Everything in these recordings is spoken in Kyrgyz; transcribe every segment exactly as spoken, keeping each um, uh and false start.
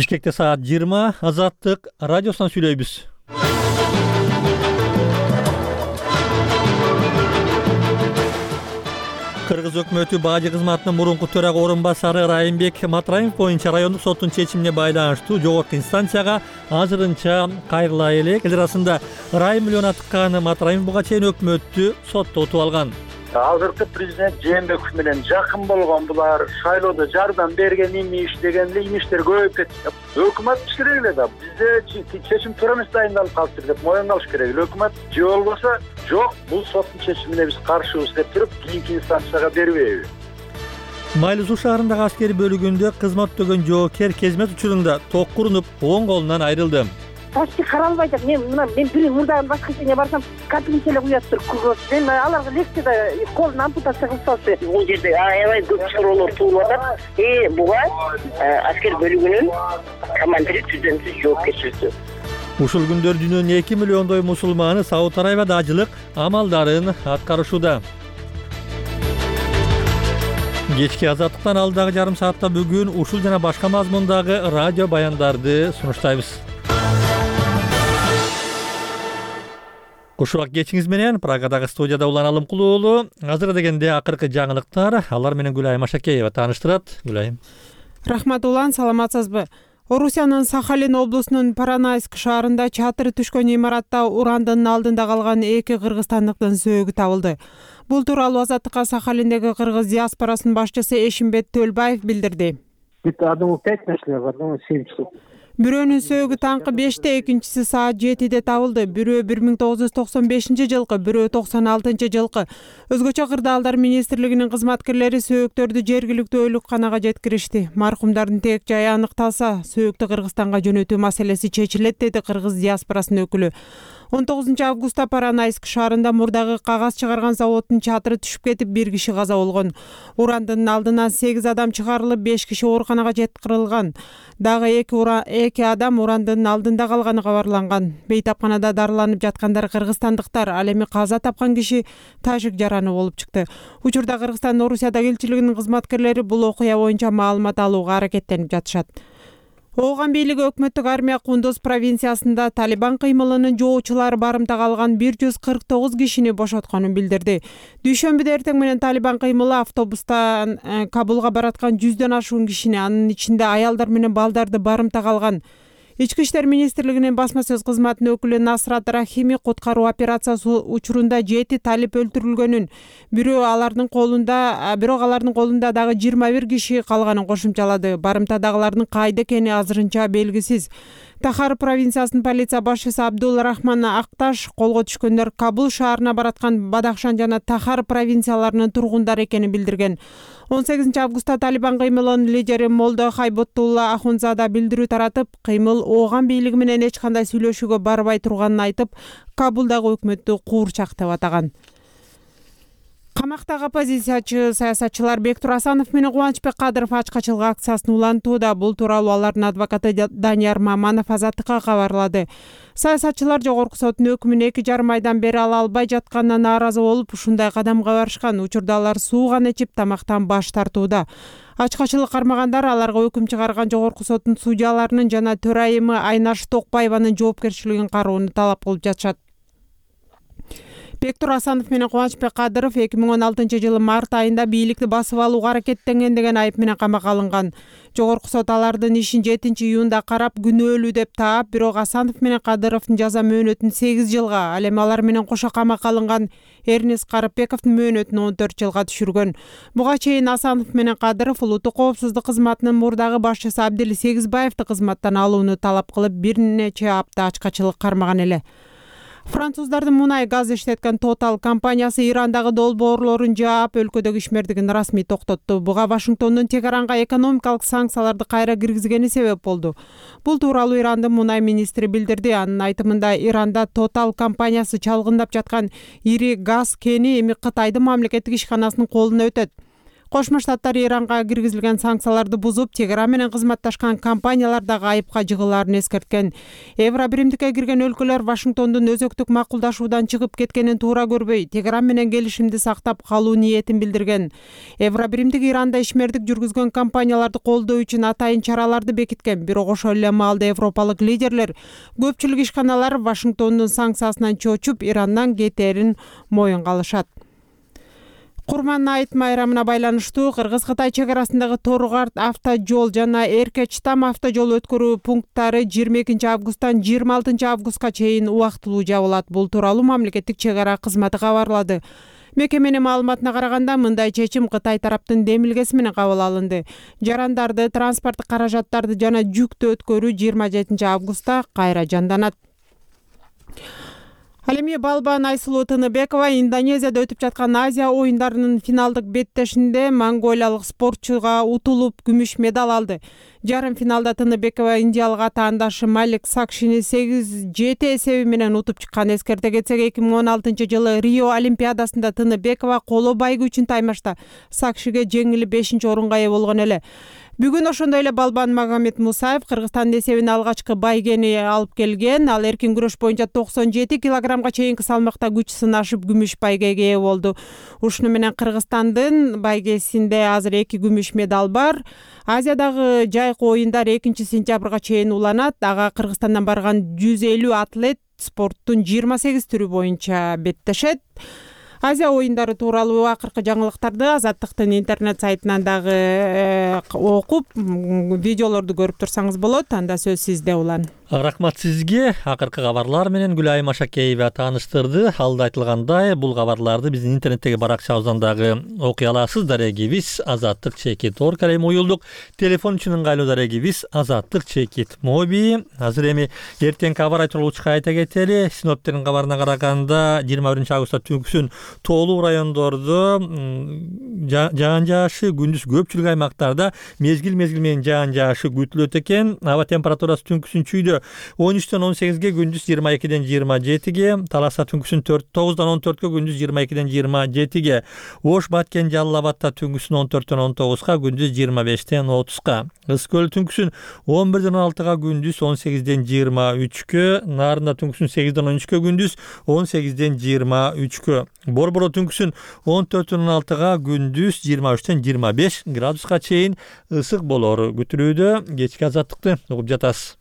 Бишкекте саат жыйырма. Азаттык радиосунан сүйлөйбүз. Кыргыз өкмөтү бажы кызматынын мурунку төрага орун басары Райымбек Матраимов боюнча райондук соттун чечимине байланыштуу жогорку инстанцияга азырынча кайрыла элек. Эл арасында Райым миллион атыккан Матраимов буга чейин өкмөттү соттотуп алган. Азыркы президент Жээнбеков менен жакын болгон булар шайлоодо жардам берген имиш дегенде имиштер көбөйүп кетти. Өкмөт керек эле да бизде чечим туура эмес дайындалып калыптыр деп моюн алыш керек. Өкмөт же болбосо жок, бул соттун чечимине биз каршыбыз деп туруп кийинки инстанцияга бербейби. Майлы Суу шаарындагы аскери бөлүгүндө кызмат өтөгөн жоокер кезмет учурунда ток курунуп оң колунан айрылды. Почти каралбай жатат. Мен мына мен бир мурдагы башка жерге барсам, капельница эле куят туруп кургоз. Мен аларга лекцияда колун ампутация кылып салчу. Бул жерде аябай көп суроолор туулуп атат. И буга аскер бөлүгүнүн командири түздөн-түз жоопкерчиликти. Ушул күндөр дүйнөнүн эки миллиондой мусулманы Сауд Арабияда ажылык амалдарын аткарышууда. Кечки азаттыктан алдагы жарым саатта бүгүн ушул жана башка мазмундагы радио баяндарды сунуштайбыз. Кушубак кечиңиз менен Прагадагы студияда Улан Алымкул уулу. Азыр дегенде акыркы жаңылыктар, алар менен Гүлайым Ашакеева тааныштырат. Гүлайым. Рахмат Улан, саламатсызбы? Орусиянын Сахалин облусунун Паранайск шаарында чатыры түшкөн имаратта урандын алдында калган эки кыргызстандыктын сөөгү табылды. Бул тууралуу Азаттыкка Сахалиндеги кыргыз диаспорасынын башчысы Эшимбет Төлбаев билдирди. Одному пять нашли, в одному семь часов. Бирөөнүн сөөгү таңкы беште, экинчиси саат жетиде табылды. Бирөө бир миң тогуз жүз токсон бешинчи жылкы, бирөө токсон алтынчы жылкы. Өзгөчө кырдаалдар министрлигинин кызматкерлери сөөгтөрдү жергиликтүү өйлүкканага жеткиришти. Маркумдардын тек жайы аныкталса, сөөгтү Кыргызстанга жөнөтүү маселеси чечилет, деди кыргыз диаспорасынын өкүлү. он тогузунчу августта Паранайск шаарында мурдагы кагаз чыгарган заводдун чатыры түшүп кетип, бир киши каза болгон. Урандын алдынан сегиз адам чыгарылып, беш киши ооруканага жеткирилган. Дагы эки ура эки адам урандын алдында калганы кабарланган. Бейтапканада дарыланып жаткандар кыргызстандыктар, ал эми каза тапкан киши тажик жараны болуп чыкты. Учурда Кыргызстандын Орусиядагы элчилигинин кызматкерлери бул окуя боюнча маалымат алууга аракеттенип жатышат. Ооган бийлиги өкмөттүк армия Кундуз провинциясында Талибан кыймылынын жоочулары барымтага алган бир жүз кырк тогуз кишини бошотконун билдирди. Дүйшөмбүдө эртең менен Талибан кыймылы автобустан Кабулга бараткан жүздөн ашуун кишини, анын ичинде аялдар менен балдарды барымтага алган. Ички иштер министрлигинин басма сөз кызматынын өкүлү Насрат Рахими куткаруу операциясы учурунда жети талип өлтүрүлгөнүн, бирөө алардын колунда, бирок алардын колунда дагы жыйырма бир киши калганын кошумчалады. Барымтадагылардын кайда экени азырынча белгисиз. Тахар провинциясынын полиция башчысы Абдул Рахман Акташ колго түшкөндөр Кабул шаарына бараткан Бадахшан жана Тахар провинцияларынын тургундары экенин билдирген. он сегизинчи августта Талибан кыймылынын лидери Молдо Хайботулла Ахунзада билдирүү таратып, кыймыл ооган бийлиги менен эч кандай сүйлөшүүгө барбай турганын айтып, Кабулдагы өкмөттү куурчак деп атаган. Камактагы оппозициячы саясатчылар Бектур Асанов менен Кубанычбек Кадыров ачкачылык акциясын улантууда. Бул тууралуу алардын адвокаты Данияр Маманов Азаттыкка кабарлады. Саясатчылар жогорку соттун өкүмүн эки жарым айдан бери ала албай жатканына нааразы болуп, ушундай кадамга барышкан. Учурда алар суу гана ичип, тамактан баш тартууда. Ачкачылык кармагандар аларга өкүм чыгарган жогорку соттун судьяларынын жана төрайымы Айнаш Токпаеванын жоопкерчилигин кароону талап кылып жатышат. Бектур Асанов менен Кубанычбек Кадыров эки миң он алтынчы жылы март айында бийликти басып алууга аракеттенген деген айып менен камакка алынган. Жогорку сот алардын ишин жетинчи июнда карап, күнөөлүү деп таап, бирок Асанов менен Кадыровдун жаза мөөнөтүн сегиз жылга, ал эми алар менен кошо камакка алынган Эрнис Карыпбековдун мөөнөтүн он төрт жылга түшүргөн. Буга чейин Асанов менен Кадыров улуттук коопсуздук кызматынын мурдагы башчысы Абдил Сегизбаевди кызматтан алууну талап кылып, бир нече апта ачкачылык кармаган эле. Француздардын мунай газ иштеткен Total компаниясы Ирандагы долбоорлорун жаап, өлкөдөгү ишмердигин расмий токтотту. Буга Вашингтондун Тегеранга экономикалык санкцияларды кайра киргизгени себеп болду. Бул тууралуу Ирандын мунай министри билдирди. Анын айтымында, Иранда Total компаниясы чалгындап жаткан ири газ кени эми Кытайдын мамлекеттик ишканасынын колуна өтөт. Кошмо Штаттар Иранга киргизилген санкцияларды бузуп, Тегеран менен кызматташкан компаниялар дагы айыпка жыгылаарын эскерткен. Евро биримдикке кирген өлкөлөр Вашингтондун өзөктүк макулдашуудан чыгып кеткенин туура көрбөй, Тегеран менен келишимди сактап калуу ниетин билдирген. Евро биримдик Иранда ишмердик жүргүзгөн компанияларды колдоо үчүн атайын чараларды бекиткен. Бирок ошол эле маалда европалык лидерлер көпчүлүк ишканалар Вашингтондун санкциясынан чочуп, Ирандан кетерин моюнга алышат. Курман айт майрамына байланыштуу Кыргыз-Кытай чек арасындагы Торгарт автожол жана Эркеч-Там автожол өткөрүү пункттары жыйырма экинчи августтан жыйырма алтынчы августка чейин убактылуу жабылат. Бул тууралуу мамлекеттик чек ара кызматы кабарлады. Мекеменин маалыматына караганда, мындай чечим Кытай тараптын демилгеси менен кабыл алынды. Жарандарды, транспорттук каражаттарды жана жүктү өткөрүү жыйырма жетинчи августта кайра жанданат. Ал эми Балбан Айсулуу Тыныбекова Индонезияда өтүп жаткан Азия оюндарынын финалдык беттешинде монголиялык спортчуга утулуп күмүш медаль алды. Жарым финалда Тыныбекова индиялык атаандашы Малик Сакшини сегиз жети эсеби менен утуп чыккан. Эскерте кетсек, эки миң он алтынчы жылы Рио Олимпиадасында Тыныбекова коло байгүүчүн таймашта Сакшиге жеңилип бешинчи орунга ээ болгон эле. Бүгүн ошондой эле Балбан Магомед Мусаев Кыргызстандын эсебине алгачкы байгени алып келген. Ал эркин күрөш боюнча токсон жети килограммга чейинки салмакта күч сынашып күмүш байгеге ээ болду. Ушуну менен Кыргызстандын байгесинде азыр эки күмүш медаль бар. Азиядагы жайкы оюндар экинчи сентябрга чейин уланат. Ага Кыргызстандан барган жүз элүү атлет спорттун жыйырма сегиз түрү боюнча беттешет. Азия оюндары тууралуу акыркы жаңылыктарды Азаттыктын интернет сайтынан дагы окуп, видеолорду көрүп турсаңыз болот. Анда сөз сизде, Улан. Рахмат сизге. Акыркы кабарлар менен Гүлайым Ашакеева тааныштырды. Алда айтылгандай, бул кабарларды биздин интернеттеги баракчабыздан дагы окуй аласыз. Дарегибиз Азаттык чекит орг эми уюлдук. Телефон үчүн ыңгайлуу дарегибиз Азаттык чекит моби. Азыр эми эртең кабар айтылуучуга айта кетели. Синоптиктердин кабарына караганда жыйырма биринчи августта түнкүсүн тоолуу райондордо жаан жаашы, күндүз көпчүлүк аймактарда мезгил мезгил менен жаан жаашы күтүлөт экен. Аба температурасы түнкүсүн чүйдө он үчтөн он сегизге, күндүз жыйырма экиден жыйырма жетиге, Таласа түнкүсүн тогуздан он төрткө, күндүз жыйырма экиден жыйырма жетиге, Ош, Баткен, Жалал Абадта түнкүсүн он төрттөн он тогузга, күндүз жыйырма бештен отузга, Ыс көл түнкүсүн он бирден он алтыга, күндүз он сегизден жыйырма үчкө, Нарында түнкүсүн сегизден он үчкө, күндүз он сегизден жыйырма үчкө, Борборо түнкүсүн он төрттөн он алтыга, күндүз жыйырма үчтөн жыйырма беш градуска чейин ысык болору күтүлүүдө. Кечки Азаттыкты угуп жатасыз.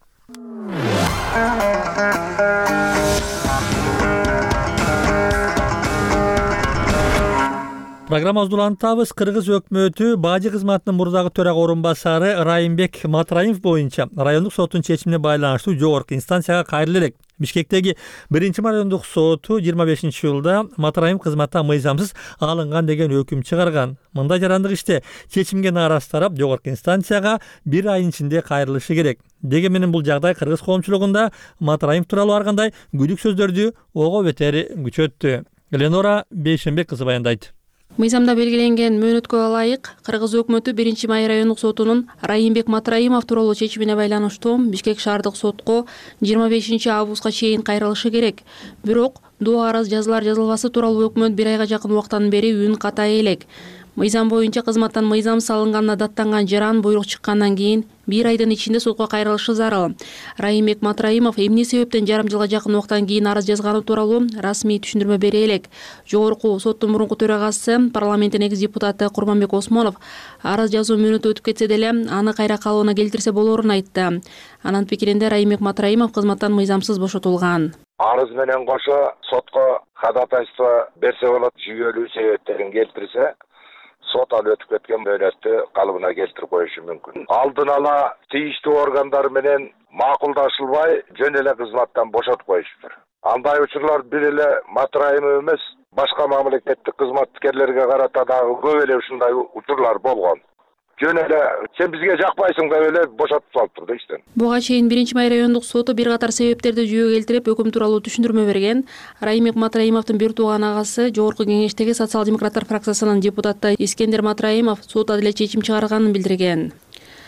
Программабызды улантабыз. Кыргыз өкмөтү бажы кызматынын мурдагы төрага орун басары Райымбек Матраимов боюнча райондук соттун чечимине байланыштуу жогорку инстанцияга кайрыла элек. Бишкектеги биринчи райондук соту жыйырма бешинчи жылда Матраимов кызматтан мыйзамсыз алынган деген өкүм чыгарган. Мындай жарандык иште чечимге нааразы тарап жогорку инстанцияга бир айдын ичинде кайрылышы керек. Деги менен бул жагдай кыргыз коомчулугунда Матраимов тууралуу ар кандай күдүк сөздөрдү ого бетери күчөттү. Эленора Бейшенбек кызы баяндайт. Мыйзамда белгиленген мөөнөткө ылайык Кыргыз өкмөтү биринчи май райондук сотунун Райымбек Матраимов тууралуу чечимине байланыштуу Бишкек шаардык сотко жыйырма бешинчи августка чейин кайрылышы керек. Бирок доо арыз жазылар жазылбасы тууралуу өкмөт бир айга жакын убактан бери үн катай элек. Мыйзам боюнча кызматтан мыйзам салынганына даттанган жаран буйрук чыккандан кийин бир айдын ичинде сотко кайрылышы зарыл. Райымбек Матраимов эмне себептен жарым жылга жакын убакыттан кийин арыз жазганы тууралуу расмий түшүндүрмө бере элек. Жогорку соттун мурунку төрагасы, парламенттин экс депутаты Курманбек Осмонов арыз жазуу мөөнөтү өтүп кетсе деле аны кайра калыбына келтирсе болоорун айтты. Анын пикиринде Райымбек Матраимов кызматтан мыйзамсыз бошотулган. Арыз менен кошо сотко ходатайство берсе болот, жүйөлүү себептерин келтирсе, сот ал өтүп кеткен мөөнөттү калыбына келтирип коюшу мүмкүн. Алдын ала тийиштүү органдар менен макулдашылбай жөн эле кызматтан бошотуп коюшуптур. Андай учурлар бир эле Матраимов эмес, башка мамлекеттик кызматкерлерге карата дагы көп эле ушундай учурлар болгон. Жөн эле сен бизге жакпайсың деп эле бошотуп салыптыр да иштен. Буга чейин биринчи май райондук соту бир катар себептерди жүйөгө келтирип өкүм тууралуу түшүндүрмө берген. Райымбек Матраимовдун бир тууган агасы жогорку кеңештеги социал-демократтар фракциясынын депутаты Искендер Матраимов сот деле чечим чыгарганын билдирген.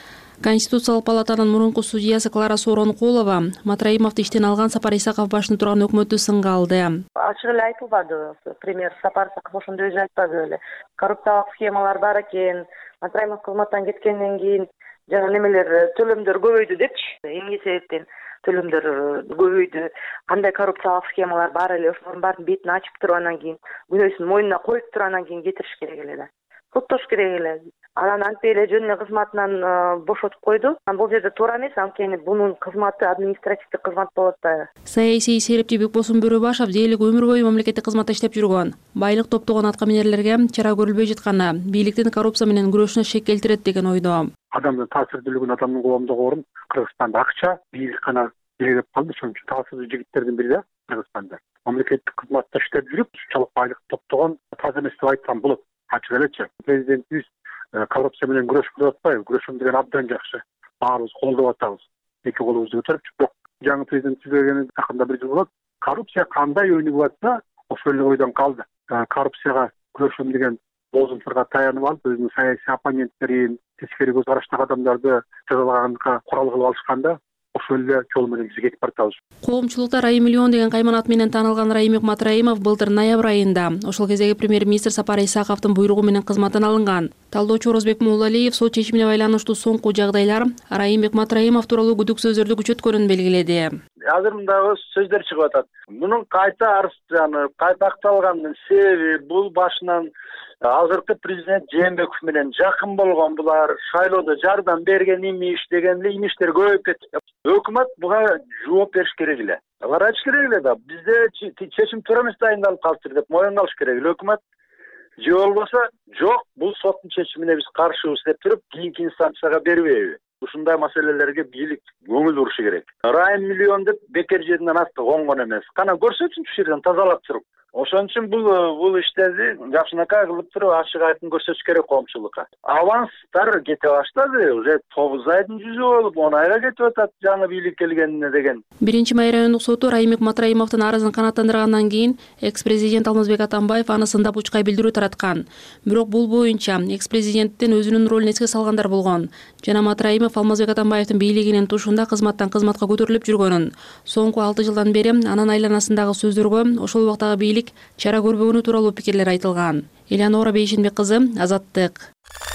Конституциялык палатанын мурунку судьясы Клара Сооронкулова Матраимовду иштен алган Сапар Исаков башында турган өкмөттү сынга алды. Ачык эле айтылбады. Премьер Сапар Исаков ошондо өзү айтпады беле. Коррупциялык схемалар бар экен. Матраимов кызматтан кеткенден кийин жана немелер төлөмдөр көбөйдү депчи. Эмне себептен төлөмдөр көбөйдү? Кандай коррупциялык схемалар бар эле, ошолордун баарын бетин ачып туруп анан кийин күнөөсүн мойнуна коюп туруп анан кийин кетириш керек эле да. Соттош керек эле. Анан антип эле жөн эле кызматынан бошотуп койду. Бул жерде туура эмес, анткени бунун кызматы административдик кызмат болот да. Саясий серепчи Бекбосун Бөрөбашев дээрлик өмүр бою мамлекеттик кызматта иштеп жүргөн. Байлык топтогон аткаминерлерге чара көрүлбөй жатканы бийликтин коррупция менен күрөшүнө шек келтирет деген ойдо. Адамдын таасирдүүлүгүн, адамдын коомдогу орун Кыргызстанда акча, бийлик гана белгилеп калды. Ошон үчүн таасирдүү жигиттердин бири да Кыргызстанда. Мамлекеттик кызматта иштеп жүрүп, ушунчалык байлык топтогон таза эмес деп айтсам болот. Ачык элечи. Президентибиз коррупция менен күрөшүп деп атпайбы? Күрөшүм деген абдан жакшы. Баарыбыз колдоп атабыз. Эки колубузду көтөрүп, бирок жаңы президент түзөлгөнүн жакында бир жыл болот. Коррупция кандай өнүгүп атса, ошол эле ойдон калды. Коррупцияга күрөшүм деген лозунгторго таянып алып, өзүнүн саясий оппоненттерин, тескери көз караштагы адамдарды жазалаганга курал кылып алышканда, ошол эле жол менен биз кетип баратабыз. Коомчулукта Райым миллион деген кайман ат менен таанылган Райымбек Матраимов былтыр ноябрь айында ошол кездеги премьер-министр Сапар Исаковдун буйругу менен кызматтан алынган. Талдоочу Орозбек Муулалиев сот чечимине байланыштуу соңку жагдайлар Райымбек Матраимов тууралуу күдүк сөздөрдү күчөткөнүн белгиледи. Азыр мындагы сөздөр чыгып атат. Мунун кайта арызданып, кайта акталганынын себеби бул башынан азыркы президент Жээнбеков менен жакын болгон, булар шайлоодо жардам берген имиш деген эле имиштер көбөйүп кетти. Өкмөт буга жооп бериш керек эле. Алар айтыш керек эле да, бизде чечим туура эмес дайындалып калыптыр деп моюнга алыш керек эле өкмөт. Же болбосо, жок, бул соттун чечимине биз каршыбыз деп туруп, кийинки инстанцияга бербейби? Ушундай маселелерге бийлик көңүл бурушу керек. Райым миллион деп бекер жеринен асты конгон эмес. Кана көрсөтсүнчү ушул жерден тазалап туруп. Ошон үчүн бул бул иштерди жакшынакай кылып туруп ачык айкын көрсөтүш керек коомчулукка. Аванстар кете баштады, уже тогуз айдын жүзү болуп, он айга кетип атат жаңы бийлик келгенине деген. Биринчи май райондук соту Райымбек Матраимовдун арызын канааттандыргандан кийин экс-президент Алмазбек Атамбаев аны сындап учкай билдирүү тараткан. Бирок бул боюнча экс-президенттин өзүнүн ролун эске салгандар болгон. Жана Матраимов Алмазбек Атамбаевдин бийлигинин тушунда кызматтан кызматка көтөрүлүп жүргөнүн, соңку алты жылдан бери анын айланасындагы сөздөргө ошол убактагы бийлик чара көрбөгөнү тууралуу пикирлер айтылган. Элеонора Бейшенбек кызы, Азаттык.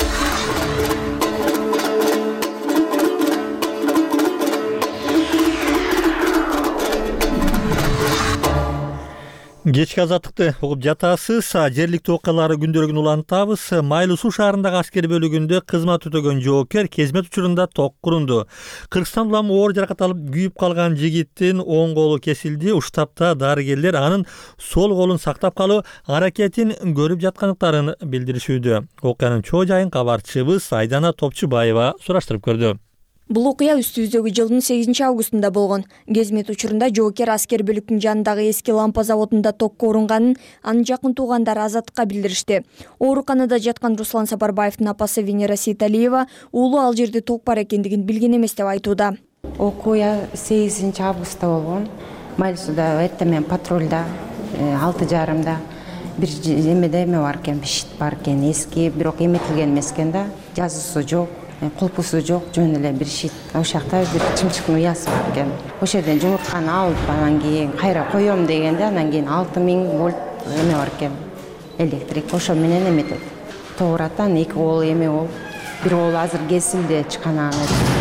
Кечки Азаттыкты угуп жатасыз. Жергиликтүү окуялары күндөлүгүн улантабыз. Майлуу суу шаарындагы аскер бөлүгүндө кызмат өтөгөн жоокер кезмет учурунда ток курунду. Кыргызстан улам оор жаракат алып күйүп калган жигиттин оң колу кесилди. Уштапта дарыгерлер анын сол колун сактап калуу аракетин көрүп жаткандыктарын билдиришүүдө. Окуянын чоо жайын кабарчыбыз Айдана Топчубаева сураштырып көрдү. Бул окуя үстүбүздөгү жылдын сегизинчи августунда болгон. Кезмет учурунда жоокер аскер бөлүктүн жанындагы эски лампа заводунда токко урунганын анын жакын туугандары Азаттыкка билдиришти. Ооруканада жаткан Руслан Сапарбаевдин апасы Венера Сейталиева уулу ал жерде ток бар экендигин билген эмес деп айтууда. Окуя сегизинчи августта болгон. Майлуусуда эртең патрулда алты жарымда бир эмеде эме бар экен, бишит бар экен, эски, бирок эметилген эмес экен да. Жазуусу жок. Кулпусу жок, жөн эле бир шит. Ошакта бир чымчыктын уясы бар экен. Ошол жерден жумуртканы алып, анан кийин кайра коём дегенде, анан кийин алты миң вольт эме бар экен. Электрик ошо менен эметет. Тоораттан эки кол эме болуп, бир кол азыр кесилди, чыканагы.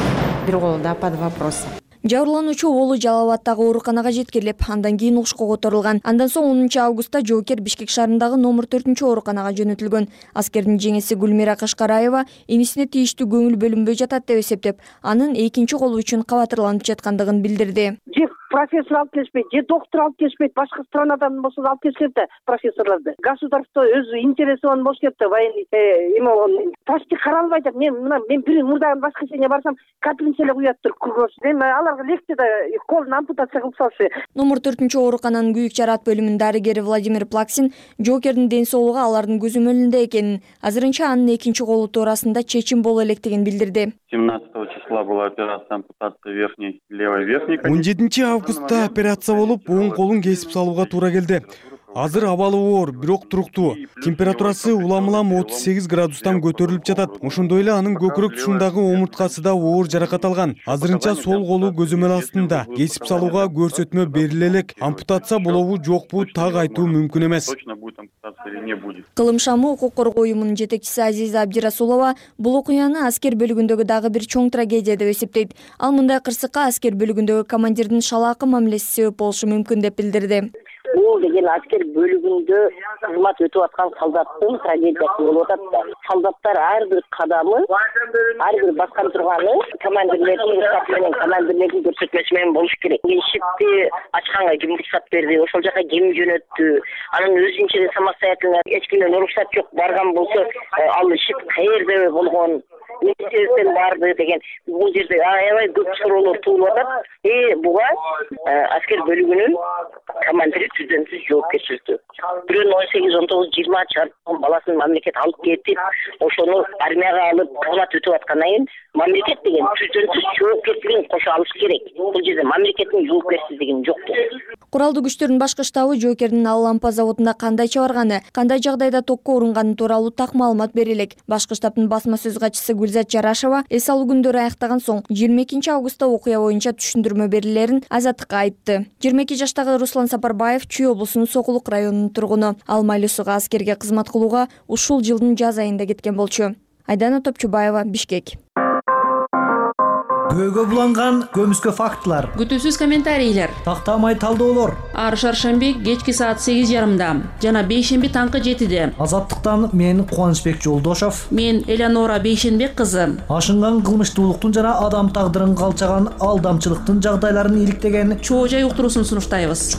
Бир кол да под вопросом. Жабырлануучу оолу Жалал Абаддагы ооруканага жеткирилип, андан кийин угушка которулган. Андан соң онунчу августта жоокер Бишкек шаарындагы номер төртүнчү ооруканага жөнөтүлгөн. Аскердин жеңеси Гүлмира Кашкараева энисине тийиштүү көңүл бөлүнбөй жатат деп эсептеп, анын экинчи колу үчүн кабатырланып жаткандыгын билдирди. Же профессор алып келишпейт, же доктор алып келишпейт, башка странадан болсо алып келишет да профессорлорду. Государство өз интереси болгон болуш керек да, военный эме болгон. Ташти каралбай атат. Мен мына мен бир мурдагы воскресенье барсам, капельница эле куят тур, кругос. Мен аларга лекцияда колун ампутация кылып салшы. Номер төртүнчү оорукананын күйүк жараат бөлүмүнүн дарыгери Владимир Плаксин жоокердин ден соолугу алардын көзөмөлүндө экенин, азырынча анын экинчи колу туурасында чечим боло электигин билдирди. семнадцатого числа была операция ампутации верхней левой верхней. он жетинчи августта операция болуп, оң колун кесип салууга туура келди. Азыр абалы оор, бирок туруктуу. Температурасы улам-улам отуз сегиз градустан көтөрүлүп жатат. Ошондой эле анын көкүрөк тушундагы омурткасы да оор жаракат алган. Азырынча сол колу көзөмөл астында. Кесип салууга көрсөтмө бериле элек. Ампутация болобу, жокпу так айтуу мүмкүн эмес. Кылым шамы укук коргоо уюмунун жетекчиси Азиза Абдирасулова бул окуяны аскер бөлүгүндөгү дагы бир чоң трагедия деп эсептейт. Ал мындай кырсыкка аскер бөлүгүндөгү командирдин шалаакы мамилеси себеп болушу мүмкүн деп билдирди. Бул деген аскер бөлүгүндө кызмат өтүп аткан солдаттын трагедиясы болуп атат да. Солдаттар ар бир кадамы, ар бир баскан турганы командирлердин рұқсаты менен, командирлердин көрсөтмөсү менен болуш керек. Ишикти ачканга ким рұқсат берди, ошол жака ким жөнөттү, анын өзүнчө самостоятельно эч кимден уруксат жок барган болсо, ал ишик каерде болгон, себептен барды деген бул жерде аябай көп суроолор туулуп атат. И буга аскер бөлүгүнүн командири түздөн түз жоопкерчиликтүү. Бирөөнүн он сегиз он тогуз жыйырма чарпан баласын мамлекет алып кетип, ошону армияга алып кызмат өтүп аткандан кийин мамлекет деген түздөн түз жоопкерчилигин кошо алыш керек. Бул жерде мамлекеттин жоопкерсиздигин жок. Куралдуу күчтөрдүн башкы штабы жоокердин ал лампа заводуна кандайча барганы, кандай жагдайда токко урунганы тууралуу так маалымат бере элек. Башкы штабтын басма сөз катчысы Гүлзат Жарашева эс алуу күндөрү аяктаган соң жыйырма экинчи августта окуя боюнча түшүндүрмө берилерин Азаттыкка айтты. жыйырма эки жаштагы Руслан Сапарбаев Чүй облусунун Сокулук районунун тургуну. Ал Майлысууга аскерге кызмат кылууга ушул жылдын жаз айында кеткен болчу. Айдана Топчубаева, Бишкек. Көйгө буланган көмүскө фактылар. Күтүүсүз комментарийлер. Тактамай талдоолор. Ар шаршемби кечки саат сегиз жарымда жана бейшемби таңкы жетиде. Азаттыктан мен Кубанычбек Жолдошов. Мен Элеонора Бейшенбек кызы. Ашынган кылмыштуулуктун жана адам тагдырын калчаган алдамчылыктын жагдайларын иликтеген Чоо жай уктуруусун сунуштайбыз.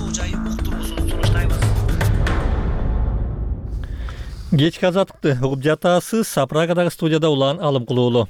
Кечки азаттыкты угуп жатасыз. Сапрагадагы студияда улан алым кылуулу.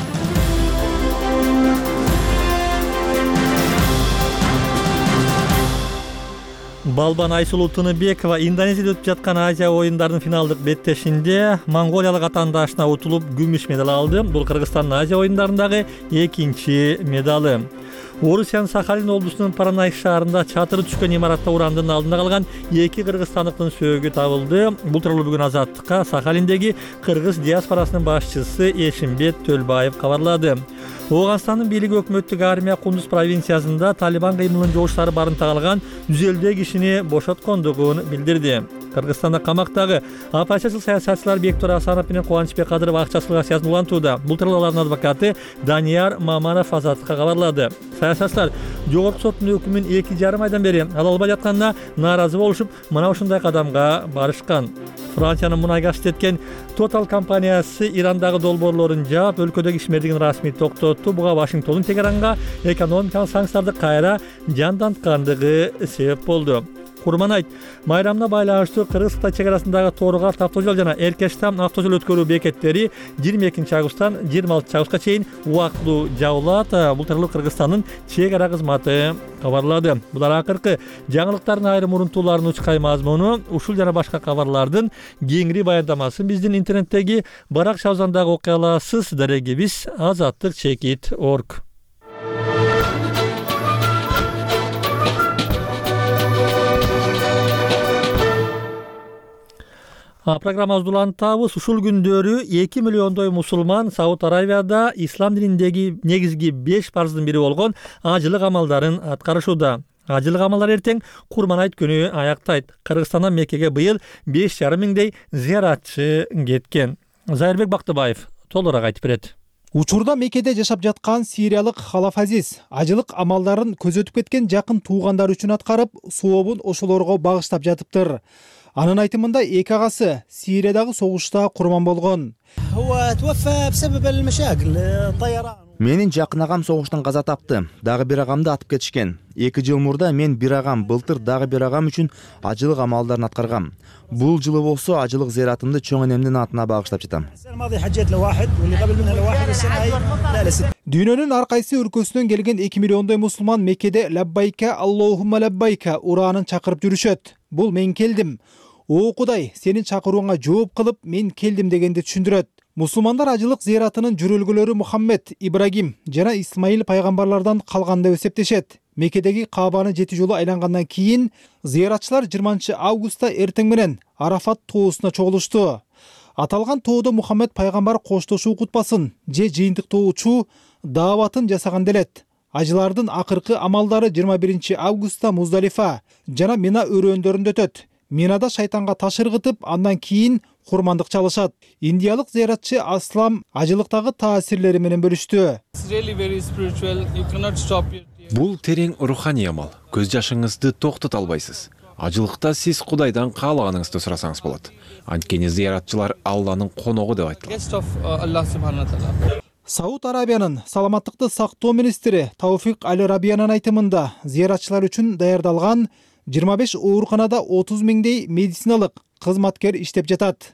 Балбан Айсулуу Тыныбекова Индонезияда өтүп жаткан Азия оюндарынын финалдык беттешинде монголиялык атаандашына утулуп күмүш медаль алды. Бул Кыргызстандын Азия оюндарындагы экинчи медалы. Орусиянын Сахалин облусунун Паранайк шаарында чатыры түшкөн имаратта урандын алдында калган эки кыргызстандыктын сөөгү табылды. Бул тууралуу бүгүн Азаттыкка Сахалиндеги кыргыз диаспорасынын башчысы Эшимбет Төлбаев кабарлады. Оганстандын бийлиги өкмөттүк армия Кундуз провинциясында Талибан кыймылынын жогуштары барымта калган жүз элүү кишини бошоткондугун билдирди. Кыргызстанда камактагы оппозициялык саясатчылар Бектур Асанов менен Кубанычбек Кадыров акчасыз акциясын улантууда. Бул тууралуу алардын адвокаты Данияр Маманов Азаттыкка кабарлады. Саясатчылар жогорку соттун өкүмүн эки жарым айдан бери ала албай жатканына нааразы болушуп, мына ушундай кадамга барышкан. Франциянын мунай газ иштеткен Total компаниясы Ирандагы долбоорлорун жаап, өлкөдөгү ишмердигин расмий токтотту. Буга Вашингтондун Тегеранга экономикалык санкцияларды кайра жанданткандыгы себеп болду. Курман айт, майрамына байланыштуу Кыргыз-Кытай чек арасындагы Торгар автожол жана Эркештам автожол өткөрүү бекеттери жыйырма экинчи августтан жыйырма алтынчы августка чейин убактылуу жабылат. Бул тууралуу Кыргызстандын чек ара кызматы кабарлады. Булар акыркы жаңылыктардын айрым урунтууларынын учкай мазмуну. Ушул жана башка кабарлардын кеңири баяндамасын биздин интернеттеги барак шабзандагы окуя аласыз. Дарегибиз азаттык чекит точка орг. Программабызды улантабыз. Ушул күндөрү эки миллиондой мусулман Сауд Аравияда ислам дининдеги негизги беш парздын бири болгон ажылык амалдарын аткарышууда. Ажылык амалдар эртең Курман айт күнү аяктайт. Кыргызстандан Меккеге быйыл беш жарым миңдей зыяратчы кеткен. Зайырбек Бактыбаев толугураак айтып берет. Учурда Меккеде жашап жаткан сириялык Халаф Азиз ажылык амалдарын көзөтүп кеткен жакын туугандар үчүн аткарып, сообун ошолорго багыштап жатыптыр. Анын айтымында эки агасы Сириядагы согушта курман болгон. Менин жакын агам согуштан каза тапты. Дагы бир агамды атып кетишкен. эки жыл мурда мен бир агам, былтыр дагы бир агам үчүн ажылык амалдарын аткаргам. Бул жылы болсо ажылык зыяратымды чоң энемдин атына багыштап жатам. Дүйнөнүн ар кайсы өлкөсүнөн келген эки миллиондой мусулман Меккеде лаббайка Аллахумма лаббайка ураанын чакырып жүрүшөт. Бул мен келдим. О Кудай, сенин чакырууңа жооп кылып, мен келдим дегенди түшүндүрөт. Мусулмандар ажылык зыяратынын жүрөлгөлөрү Мухаммед, Ибрагим жана Исмаил пайгамбарлардан калган деп эсептешет. Меккедеги Каабаны жети жолу айлангандан кийин зыяратчылар жыйырманчы августта эртең менен Арафат тоосуна чогулушту. Аталган тоодо Мухаммед пайгамбар коштошуу кутпасын же жыйынтыктоочу дааватын жасаган делет. Ажылардын акыркы амалдары жыйырма биринчи августта Муздалифа жана Мина өрөөндөрүндө өтөт. Минада шайтанга таш ыргытып, андан кийин курмандык чалышат. Индиялык зыяратчы Аслам ажылыктагы таасирлери менен бөлүштү. Бул терең руханий амал. Көз жашыңызды токтото албайсыз. Ажылыкта сиз Кудайдан каалаганыңызды сурасаңыз болот. Анткени зыяратчылар Алланын коногу деп айтылат. Сауд Арабиянын саламаттыкты сактоо министри Тауфик Аль-Рабиянын айтымында зыяратчылар үчүн даярдалган жыйырма беш ооруканада отуз миңдей медициналык кызматкер иштеп жатат.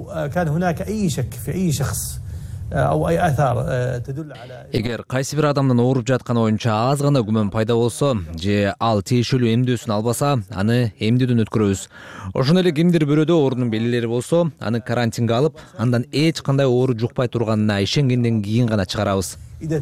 Эгер кайсы бир адамдын ооруп жатканы боюнча аз гана күмөн пайда болсо же ал тиешелүү эмдөөсүн албаса, аны эмдөөдөн өткөрөбүз. Ошондой эле кимдир бирөөдө оорунун белгилери болсо, аны карантинге алып, андан эч кандай оору жукпай турганына ишенгенден кийин гана чыгарабыз.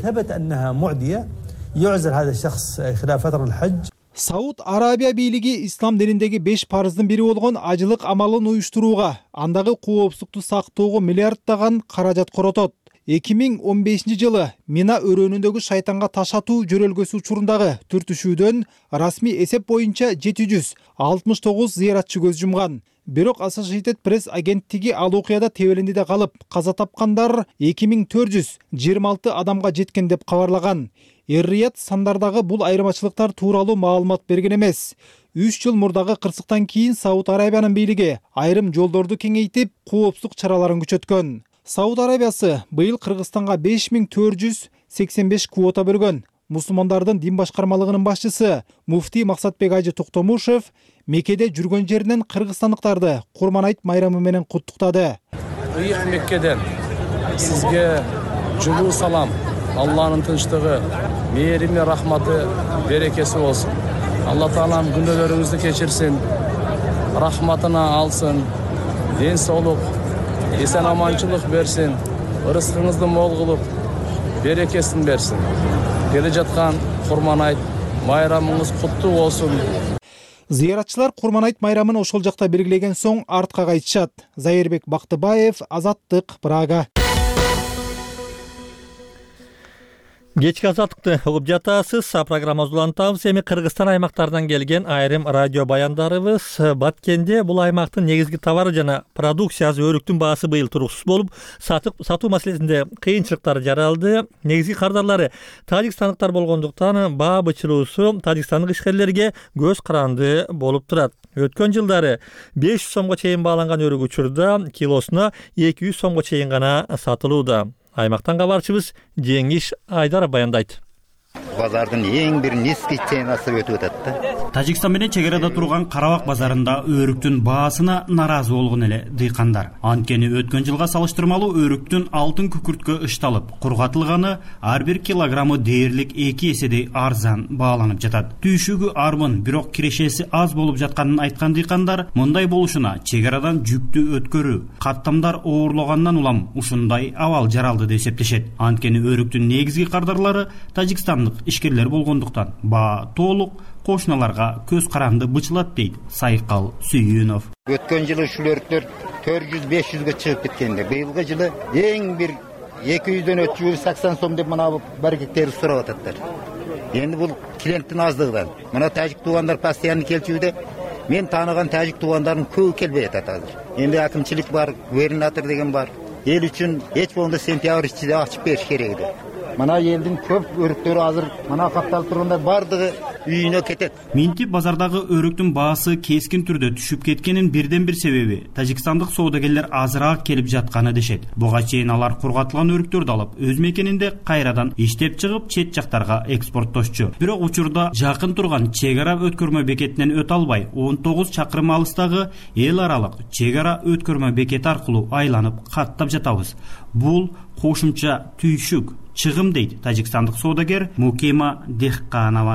Сауд Арабия бийлиги ислам дининдеги беш парыздын бири болгон ажылык амалын уюштурууга, андагы коопсуздукту сактоого миллиарддаган каражат коротот. эки миң он бешинчи жылы Мина өрөөнүндөгү шайтанга таш атуу жөрөлгөсү учурундагы түртүшүүдөн расмий эсеп боюнча жети жүз алтымыш тогуз зыяратчы көз жумган. Бирок Associated Press агенттиги ал окуяда тебелендиде калып, каза тапкандар эки миң төрт жүз жыйырма алты адамга жеткен деп кабарлаган. Эр-Рияд сандардагы бул айырмачылыктар тууралуу маалымат берген эмес. үч жыл мурдагы кырсыктан кийин Сауд Арабиянын бийлиги айрым жолдорду кеңейтип, коопсуздук чараларын күчөткөн. Сауд Арабиясы быйыл Кыргызстанга беш миң төрт жүз сексен беш квота бөлгөн. Мусулмандардын дин башкармалыгынын башчысы муфтий Максатбек Ажы Токтомушев Меккеде жүргөн жеринен кыргызстандыктарды Курман айт майрамы менен куттуктады. Ыйык Меккеден сизге жылуу салам. Алланын тынчтыгы, мээрими, рахматы, берекеси болсун. Алла Таалам күнөөлөрүңүздү кечирсин, рахматына алсын, ден соолук, эсен аманчылык берсин, ырыскыңызды мол кылып, берекесин берсин. Келе жаткан Курман айт майрамыңыз куттуу болсун. Зыяратчылар Курман айт майрамын ошол жакта белгилеген соң артка кайтышат. Зайырбек Бактыбаев, Азаттык, Прага. Кечки азаттыкты угуп жатасыз. Программабызды улантабыз. Эми Кыргызстан аймактарынан келген айрым радио баяндарыбыз. Баткенде бул аймактын негизги товары жана продукциясы өрүктүн баасы быйыл туруксуз болуп, сатуу маселесинде кыйынчылыктар жаралды. Негизги кардарлары тажикстандыктар болгондуктан баа бычыруусу тажикстандык ишкерлерге көз каранды болуп турат. Өткөн жылдары беш жүз сомго чейин бааланган өрүк учурда килосуна эки жүз сомго чейин гана сатылууда. Аймактан кабарчыбыз Жеңиш Айдар баяндайт. Базардын эң бир низкий ценасы өтүп атат да. Тажикстан менен чек арада турган Карабак базарында өрүктүн баасына наразы болгон эле дыйкандар. Анткени өткөн жылга салыштырмалуу өрүктүн алтын күкүрткө ышталып, кургатылганы ар бир килограммы дээрлик эки эседей арзан бааланып жатат. Түйшүгү арбын, бирок кирешеси аз болуп жатканын айткан дыйкандар мындай болушуна чек арадан жүктү өткөрүү, каттамдар оорлогандан улам ушундай абал жаралды деп эсептешет. Анткени өрүктүн негизги кардарлары Тажикстан ишкерлер болгондуктан баа толук кошуналарга көз каранды бычылат дейт Сайкал Сүйүнов. Өткөн жылы ушул өрүктөр төрт жүз беш жүзгө чыгып кеткенде, быйылкы жылы эң бир эки жүздөн үч жүз сексен сом деп мына баракеттерди сурап ататтар. Эndi бул клиенттин аздыгынан. Мына тажик туугандар постоянно келчүдө, мен тааныган тажик туугандардын көбү келбей атат азыр. Эndi акимчилик бар, губернатор деген бар. Эл үчүн эч болбондо сентябрь ичинде ачып бериш керек эле. Мына элдин көп өрүктөрү азыр мына катталып тургандар бардыгы үйүнө кетет. Минтип базардагы өрүктүн баасы кескин түрдө түшүп кеткенин бирден бир себеби тажикстандык соодагерлер азыраак келип жатканы дешет. Буга чейин алар кургатылган өрүктөрдү алып, өз мекенинде кайрадан иштеп чыгып, чет жактарга экспорттошчу. Бирок учурда жакын турган чек ара өткөрмө бекетинен өтө албай, он тогуз чакырым алыстагы эл аралык чек ара өткөрмө бекети аркылуу айланып каттап жатабыз. Бул кошумча түйшүк чыгым дейт тажикстандык соодагер Мукима Дехканова.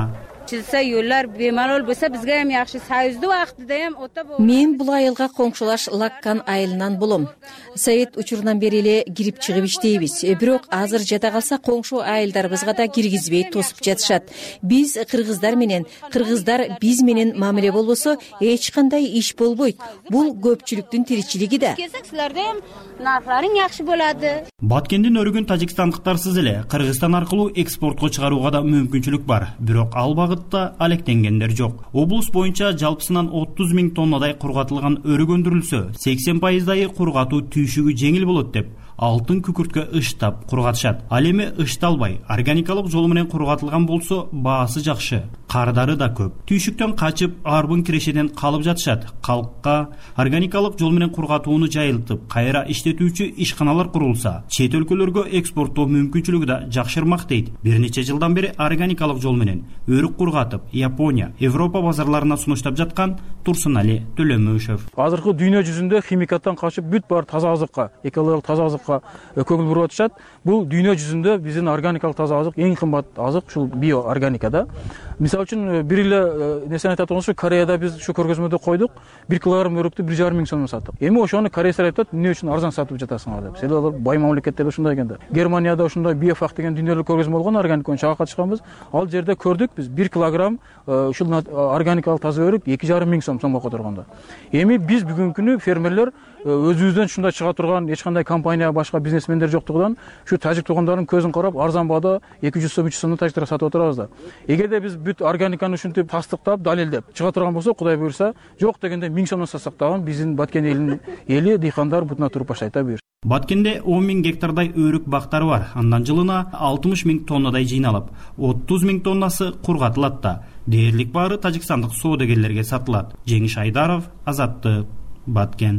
Чилсе yollar bemalol bo'lsa bizga ham yaxshi союзды вакытында ham o'ta bo'ldi. Мен бул айылга коңшулаш Лаккан айылынан болом. Совет учурунан бери эле кирип чыгып иштейбиз. Бирок азыр жата калса коңшу айылдарыбызга да киргизбей тосуп жатышат. Биз кыргыздар менен, кыргыздар биз менен мамиле болбосо эч кандай иш болбойт. Бул көпчүлүктүн тиричилиги да. Sizlarda ham narxlaring yaxshi bo'ladi. Баткендин өрүгүн тажикстандыктарсыз эле Кыргызстан аркылуу экспортко чыгарууга да мүмкүнчүлүк бар. Бирок ал багытта алектенгендер жок. Облус боюнча жалпысынан отуз миң тоннадай кургатылган өрүк өндүрүлсө, сексен пайыздайы кургатуу түйшүгү жеңил болот деп алтын күкүрткө ыштап кургатышат. Ал эми ышталбай, органикалык жол менен кургатылган болсо, баасы жакшы, кардары да көп. Түйшүктөн качып, арбын кирешеден калып жатышат. Калкка органикалык жол менен кургатууну жайылтып, кайра иштетүүчү ишканалар курулса, чет өлкөлөргө экспорттоо мүмкүнчүлүгү да жакшырмак дейт. Бир нече жылдан бери органикалык жол менен өрүк кургатып, Япония, Европа базарларына сунуштап жаткан Турсунали Төлөмөшев. Азыркы дүйнө жүзүндө химикаттан качып, бүт бар таза азыкка, экологиялык таза азыкка көңүл буруп атышат. Бул дүйнө жүзүндө биздин органикалык таза азык эң кымбат азык ушул био органикада. Мисалы үчүн бир эле несени айтат болсок, Кореяда биз ушу көргөзмөдө койдук, бир килограмм өрүктү бир жарым миң сомдон саттык. Эми ошону кореецтер айтат, эмне үчүн арзан сатып жатасыңар деп. Себеби алар бай мамлекеттерде ушундай экен да. Германияда ушундай биофак деген дүйнөлүк көргөзмө болгон, органиканы чага катышканбыз. Ал жерде көрдүк биз бир килограмм ушул органикалык таза өрүк эки жарым миң сом сомго которгондо. Эми биз бүгүнкү күнү фермерлер өзүбүздөн ушундай чыга турган эч кандай компания, башка бизнесмендер жоктугунан ушу тажик туугандардын көзүн карап арзан баада эки жүз сом, үч жүз сомдон тажиктарга сатып отурабыз да. Эгерде биз бүт органиканы ушинтип тастыктап, далилдеп чыга турган болсо, Кудай буйрса, жок дегенде миң сомдон сатсак дагы биздин Баткен элинин эли, дыйкандар бутуна туруп баштайт да буюр. Баткенде он миң гектардай өрүк бактары бар. Андан жылына алтымыш миң тоннадай жыйналып, отуз миң тоннасы кургатылат да. Дээрлик баары тажикстандык соодагерлерге сатылат. Жеңиш Айдаров, Азаттык, Баткен.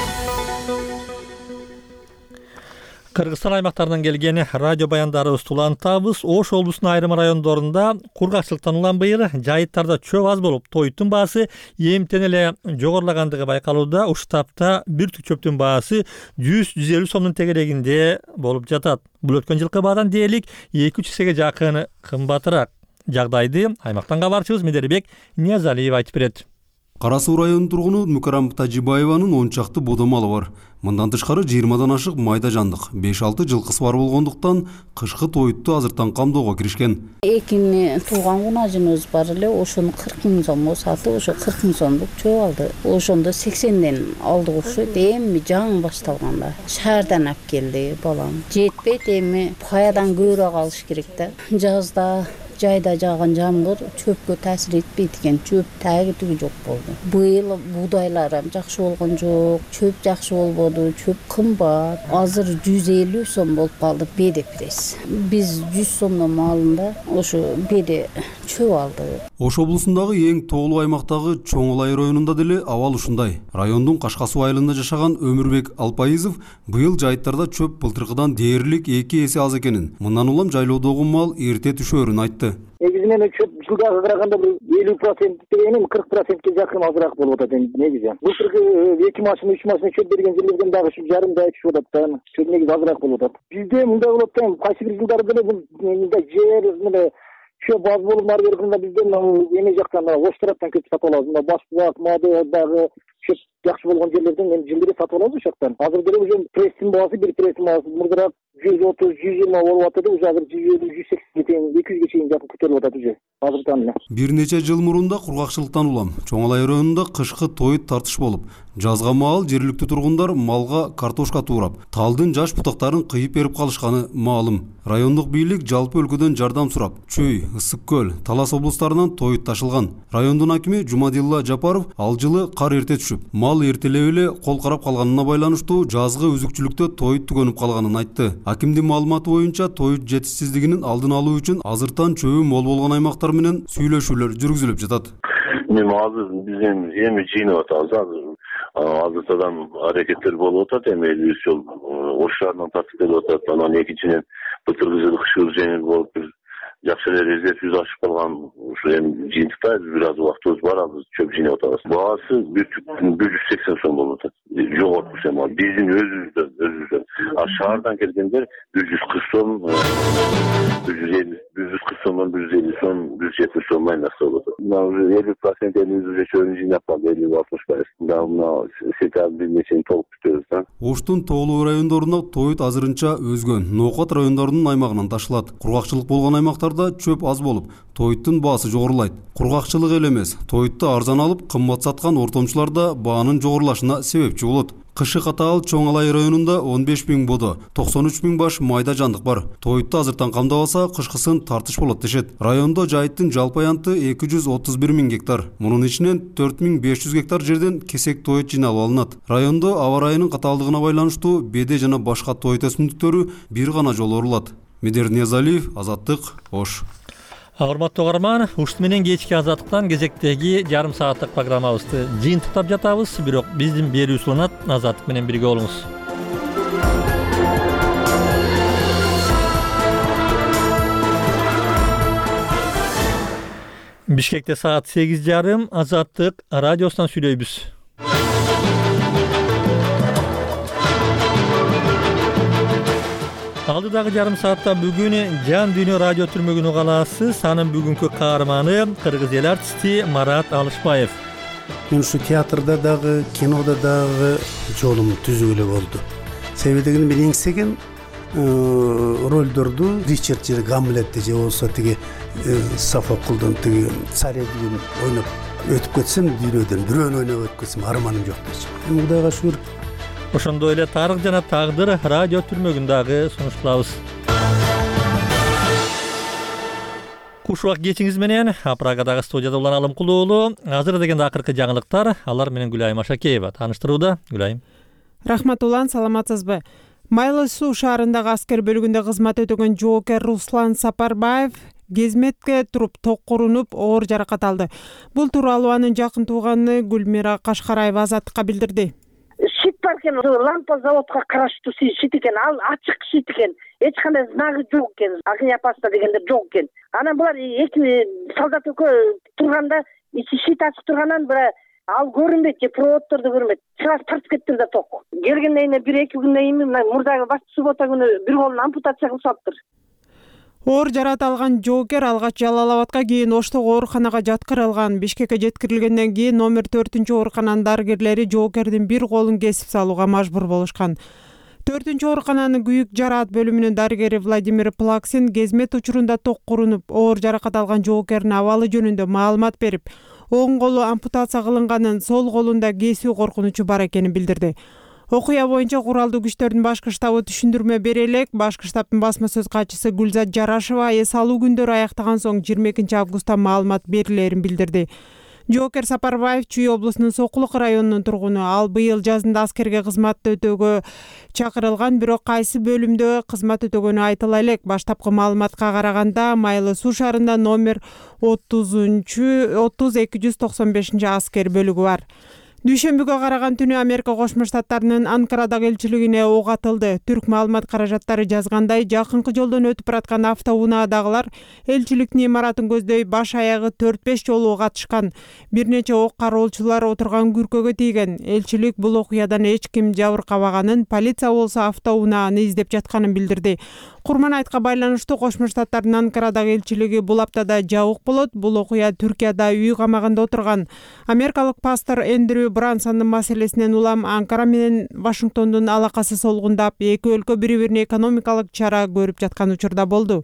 Кыргызстан аймактарынан келген радио баяндарыбызды улантабыз. Ош облусунун айрым райондорунда кургакчылыктан улам быйыл жайыттарда чөп аз болуп, тоюттун баасы эмтен эле жогорулагандыгы байкалууда. Ушул тапта бир түк чөптүн баасы жүз жүз элүү сомдун тегерегинде болуп жатат. Бул өткөн жылкы баадан дээрлик эки үч эсеге жакын кымбатыраак. Жагдайды аймактан кабарчыбыз Медербек Ниязалиев айтып берет. Кара Суу районунун тургуну Мүкарам Тажибаеванын он чакты бода малы бар. Мындан тышкары жыйырмадан ашык майда жандык, беш алты жылкысы бар болгондуктан кышкы тоютту азыртан камдоого киришкен. Экини тууган кунажыбыз бар эле, ошону кырк миң сомго сатып, ошо кырк миң сомдук чөп алды. Ошондо сексенден алдык окшойт, эми жаңы башталганда. Шаардан алып келди балам. Жетпейт, эми паядан көбүрөөк алыш керек да. Жазда жайда жааган жамгыр чөпкө таасир этпейт экен, чөп таги түгү жок болду. Быйыл буудайлар жакшы болгон жок, чөп жакшы болбоду, чөп кымбат. Азыр жүз элүү сом болуп калды беде пресс. Биз жүз сомдон малында ошо беде чөп алдык. Ош облусундагы эң тоолуу аймактагы Чоңолай районунда деле абал ушундай. Райондун Кашка Суу айылында жашаган Өмүрбек Алпайызов быйыл жайыттарда чөп былтыркыдан дээрлик эки эсе аз экенин, мындан улам жайлоодогу мал эрте түшөөрүн айтты. Негизинен чөп жылдагы караганда бир элүү процент дегеним кырк процентке жакын азыраак болуп атат эми негизи. Былтыркы эки машина, үч машина чөп берген жерлерден дагы ушу жарымдай түшүп атат да. Чөп негизи азыраак болуп атат. Бизде мындай болот да, кайсы бир жылдары деле бул мындай жер мына чөп аз болуп ары бергенде бизде эме жактан Ош тараптан көп сатып алабыз. Мына Башбулак, Мады дагы чөп жакшы болгон жерлерден эми жылдары сатып алабыз ошол жактан. Азыр деле уже пресстин баасы, бир пресстин баасы мурдараак жүз отуз, жүз жыйырма болуп атат, уже азыр жүз элүү, жүз сексенге чейин, эки жүзгө чейин жакын көтөрүлүп атат уже. Азыртан эле. Бир нече жыл мурунда кургакчылыктан улам Чоңолай районунда кышкы тоют тартыш болуп, жазга маал жергиликтүү тургундар малга картошка туурап, талдын жаш бутактарын кыйып берип калышканы маалым. Райондук бийлик жалпы өлкөдөн жардам сурап, Чүй, Ысык көл, Талас облустарынан тоют ташылган. Райондун акими Жумадилла Жапаров ал жылы кар эрте түшүп, мал эртелеп эле кол карап калганына байланыштуу жазгы үзүкчүлүктө тоют түгөнүп калганын айтты. Акимдин маалыматы боюнча тоют жетишсиздигинин алдын алуу үчүн азыртан чөбү мол болгон аймактар менен сүйлөшүүлөр жүргүзүлүп жатат. Мен азыр биз эми жыйнап атабыз. Азыртадан аракеттер болуп атат, эми элибиз жол Ош шаарынан тартып келип атат. Анан экинчиден былтыркы жылы кышыбыз жеңил болуп бир жакшы эле резервибиз ашып калган. Ушу эми жыйынтыктайбыз, бир аз убактыбыз бар, азыр чөп жыйнап атабыз. Баасы бир жүз сексен сом болуп атат. Жогорку эми биздин өзүбүздөн, өзүбүздөн. А шаардан келгендер бир жүз кырк сом, бир жүз элүү, бир жүз кырк сомдон бир жүз элүү сом, бир жүз жетимиш сом айнасы болот. Мына уже элүү процент элүү уже чөйрө жыйнап калды, элүү алтымыш пайыз. Да мына сентябрь бир нечени толук бүтөбүз да. Оштун тоолуу райондорунда тоют азырынча өзгөн. Ноокат райондорунун аймагынан ташылат. Кургакчылык болгон аймактарда чөп аз болуп, тоюттун баасы жогорулайт. Кургакчылык эле эмес, тоютты арзан алып, кымбат саткан ортомчулар да баанын жогорулашына себепчи болот. Кышы катаал Чоң Алай районунда он беш миң бодо, токсон үч миң баш майда жандык бар. Тоютты азыртан камдабаса, кышкысын тартыш болот дешет. Райондо жайыттын жалпы аянты эки жүз отуз бир миң гектар. Мунун ичинен төрт миң беш жүз гектар жерден кесек тоют жыйналып алынат. Райондо аба ырайынын катаалдыгына байланыштуу беде жана башка тоют өсүмдүктөрү бир гана жолу орулат. Медер Ниязалиев, Азаттык, Ош. Урматтуу угарман, ушт менен кечки Азаттыктан кезектеги жарым сааттык программабызды жыйынтыктап жатабыз, бирок биздин берүүбүз уланат. Азаттык менен бирге болуңуз. Бишкекте саат сегиз жарым, Азаттык радиосунан сүйлөйбүз. Алдыдагы жарым саатта бүгүн Жан Дүйнө радио түрмөгүн уга аласыз. Анын бүгүнкү каарманы кыргыз эл артисти Марат Алышбаев. Мен ушу театрда дагы, кинода дагы жолум түзүү эле болду. Себеби дегенде мен эңсеген ролдорду Ричард же Гамлетти же болсо тиги Софоклдун тиги царевнин ойноп өтүп кетсем, дүйнөдөн бирөөнү ойноп өтүп кетсем арманым жок дечи. Кудайга шүгүр. Ошондой эле тарых жана тагдыр радио түрмөгүн дагы сунуш кылабыз. Куш убак кечиңиз менен Прагадагы студияда улан Алым Кулуулу. Азыр дегенде акыркы жаңылыктар, алар менен Гүлайым Ашакеева таныштырууда. Гүлайым. Рахмат улан, саламатсызбы? Майлы суу шаарындагы аскер бөлүгүндө кызмат өтөгөн жоокер Руслан Сапарбаев кезметке туруп ток урунуп оор жаракат алды. Бул тууралуу анын жакын тууганы Гүлмира Кашкараева Азаттыкка билдирди. Шит бар экен, лампа заводко караштуу шит экен, ал ачык шит экен, эч кандай знагы жок экен, огня опасно дегендер жок экен. Анан булар эки солдат экөө турганда, ичи шит ачык тургандан бир ал көрүнбөйт, же проводдорду көрүнбөйт. Сразу тартып кеттир да ток. Келгенден бир эки күндөн кийин мурдагы башкы суббота күнү бир колун ампутация кылышаптыр. Оор жаракат алган жоокер алгач Жалал Абадка, кийин Оштогу ооруканага жаткырылган. Бишкекке жеткирилгенден кийин номер төртүнчү оорукананын дарыгерлери жоокердин бир колун кесип салууга мажбур болушкан. төртүнчү оорукананын күйүк жараат бөлүмүнүн дарыгери Владимир Плаксин кезмет учурунда ток урунуп оор жаракат алган жоокердин абалы жөнүндө маалымат берип, оң колу ампутация кылынганын, сол колунда кесүү коркунучу бар экенин билдирди. Окуя боюнча куралдуу күчтөрдүн башкы штабы түшүндүрмө бере элек. Башкы штабтын басма сөз катчысы Гүлзат Жарашева эс алуу күндөрү аяктаган соң жыйырма экинчи августта маалымат берилерин билдирди. Жоокер Сапарбаев Чүй облусунун Сокулук районунун тургуну. Ал быйыл жазында аскерге кызмат өтөөгө чакырылган, бирок кайсы бөлүмдө кызмат өтөгөнү айтыла элек. Баштапкы маалыматка караганда Майлы суу шаарында номер отуз эки жүз токсон бешинчи аскер бөлүгү бар. Дүйшөмбүгө караган түнү Америка Кошмо Штаттарынын Анкарадагы элчилигине ок атылды. Түрк маалымат каражаттары жазгандай, жакынкы жолдон өтүп бараткан автоунаадагылар элчиликтин имаратын көздөй баш аягы төрт беш жолу ок атышкан. Бир нече ок кароолчулар отурган күркөгө тийген. Элчилик бул окуядан эч ким жабыркабаганын, полиция болсо автоунааны издеп жатканын билдирди. Курман айтка байланыштуу Кошмо Штаттарынын Анкарадагы элчилиги бул аптада жабык болот. Бул окуя Түркияда үй камагында отурган америкалык пастор Эндрю Брансондун маселесинен улам Анкара менен Вашингтондун алакасы солгундап, эки өлкө бири-бирине экономикалык чара көрүп жаткан учурда болду.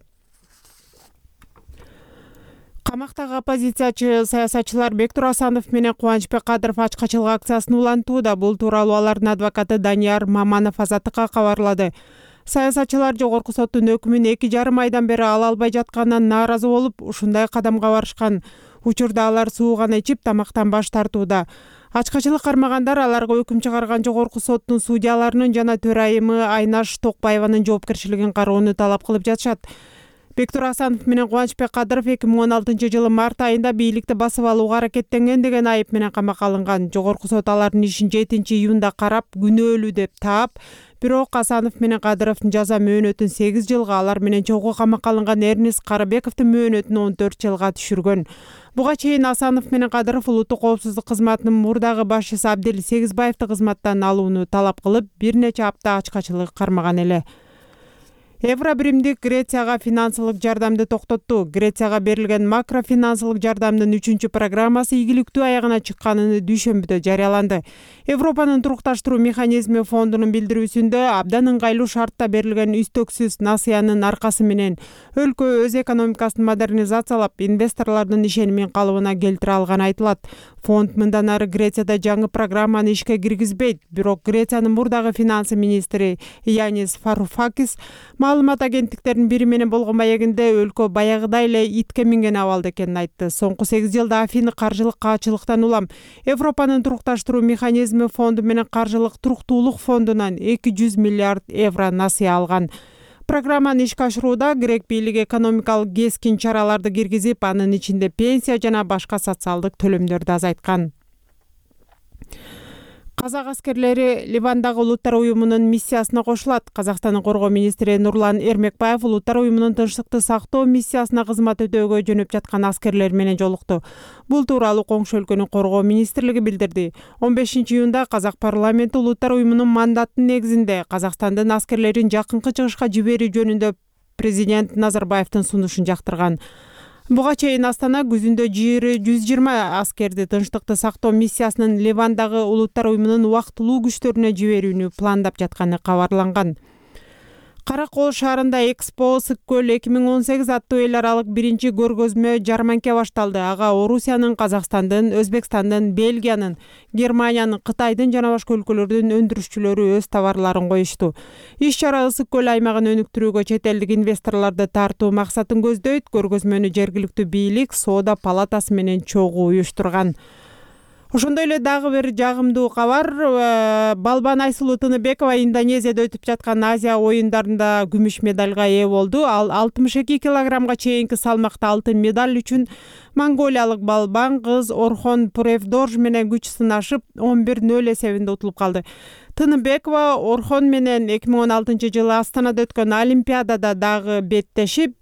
Камактагы оппозициячы саясатчылар Бектур Асанов менен Кубанычбек Кадыров ачкачылык акциясын улантууда. Бул тууралуу алардын адвокаты Данияр Маманов Азаттыкка кабарлады. Саясатчылар жогорку соттун өкүмүн эки жарым айдан бери ала албай жатканынан нааразы болуп, ушундай кадамга барышкан. Учурда алар суу гана ичип, тамактан баш тартууда. Ачкачылык кармагандар аларга өкүм чыгарган жогорку соттун судьяларынын жана төрайымы Айнаш Токбаеванын жоопкерчилигин кароону талап кылып жатышат. Виктор Асанов менен Кубанычбек Кадыров эки миң он алтынчы жылы март айында бийликти басып алууга аракеттенген деген айып менен камакка алынган. Жогорку сот алардын ишин жетинчи июнда карап, күнөөлүү деп таап, бирок Асанов менен Кадыровдун жаза мөөнөтүн сегиз жылга, алар менен чогуу камакка алынган Эрнест Карыбековдун мөөнөтүн он төрт жылга түшүргөн. Буга чейин Асанов менен Кадыров улуттук коопсуздук кызматынын мурдагы башчысы Абдел Сегизбаевди кызматтан алууну талап кылып, бир нече апта ачкачылык кармаган эле. Евробиримдик Грецияга финансылык жардамды токтотту. Грецияга берилген макрофинансылык жардамдын үчүнчү программасы ийгиликтүү аягына чыкканын дүйшөмбүдө жарыяланды. Европанын турукташтыруу механизми фондунун билдирүүсүндө абдан ыңгайлуу шартта берилген үстөксүз насыянын аркасы менен өлкө өз экономикасын модернизациялап, инвесторлордун ишенимин калыбына келтире алганы айтылат. Фонд мындан ары Грецияда жаңы программаны ишке киргизбейт, бирок Грециянын мурдагы финансы министри Янис Варфакис маалымат агенттиктеринин бири менен болгон маегинде өлкө баягыдай эле итке минген абалда экенин айтты. Соңку сегиз жылда Афины каржылык каачылыктан улам Европанын турукташтыруу механизми фонду менен каржылык туруктуулук фондунан эки жүз миллиард евро насыя алган. Программаны ишке ашырууда грек бийлиги экономикалык кескин чараларды киргизип, анын ичинде пенсия жана башка социалдык төлөмдөрдү азайткан. Казак аскерлери Ливандагы Улуттар уюмунун миссиясына кошулат. Казакстандын коргоо министри Нурлан Эрмекбаев Улуттар уюмунун тынчтыкты сактоо миссиясына кызмат өтөөгө жөнөп жаткан аскерлер менен жолукту. Бул тууралуу коңшу өлкөнүн коргоо министрлиги билдирди. он бешинчи июнда Казак парламенти Улуттар уюмунун мандаттын негизинде Казакстандын аскерлерин жакынкы чыгышка жиберүү жөнүндө президент Назарбаевдин сунушун жактырган. Буга чейин Астана күзүндө жүз жыйырма аскерди тынчтыкты сактоо миссиясынын Ливандагы Улуттар уюмунун убактылуу күчтөрүнө жиберүүнү пландап жатканы кабарланган. Кара Кол шаарында Экспо Сыккөл эки миң он сегиз аттуу эл аралык биринчи көргөзмө жарманке башталды. Ага Орусиянын, Казакстандын, Өзбекстандын, Бельгиянын, Германиянын, Кытайдын жана башка өлкөлөрдүн өндүрүшчүлөрү өз товарларын коюшту. Иш чара Ысык-Көл аймагын өнүктүрүүгө чет элдик инвесторлорду тартуу максатын көздөйт. Көргөзмөнү жергиликтүү бийлик, соода палатасы менен чогуу уюштурган. Ошондой эле дагы бир жагымдуу кабар. Балбан Айсулуу Тыныбекова Индонезияда өтүп жаткан Азия оюндарында күмүш медалга ээ болду. Ал алтымыш эки килограммга чейинки салмакта алтын медаль үчүн монголиялык балбан кыз Орхон Пуревдорж менен күч сынашып он бир нөл эсебинде утулуп калды. Тыныбекова Орхон менен эки миң он алтынчы жылы Астанада өткөн Олимпиадада дагы беттешип,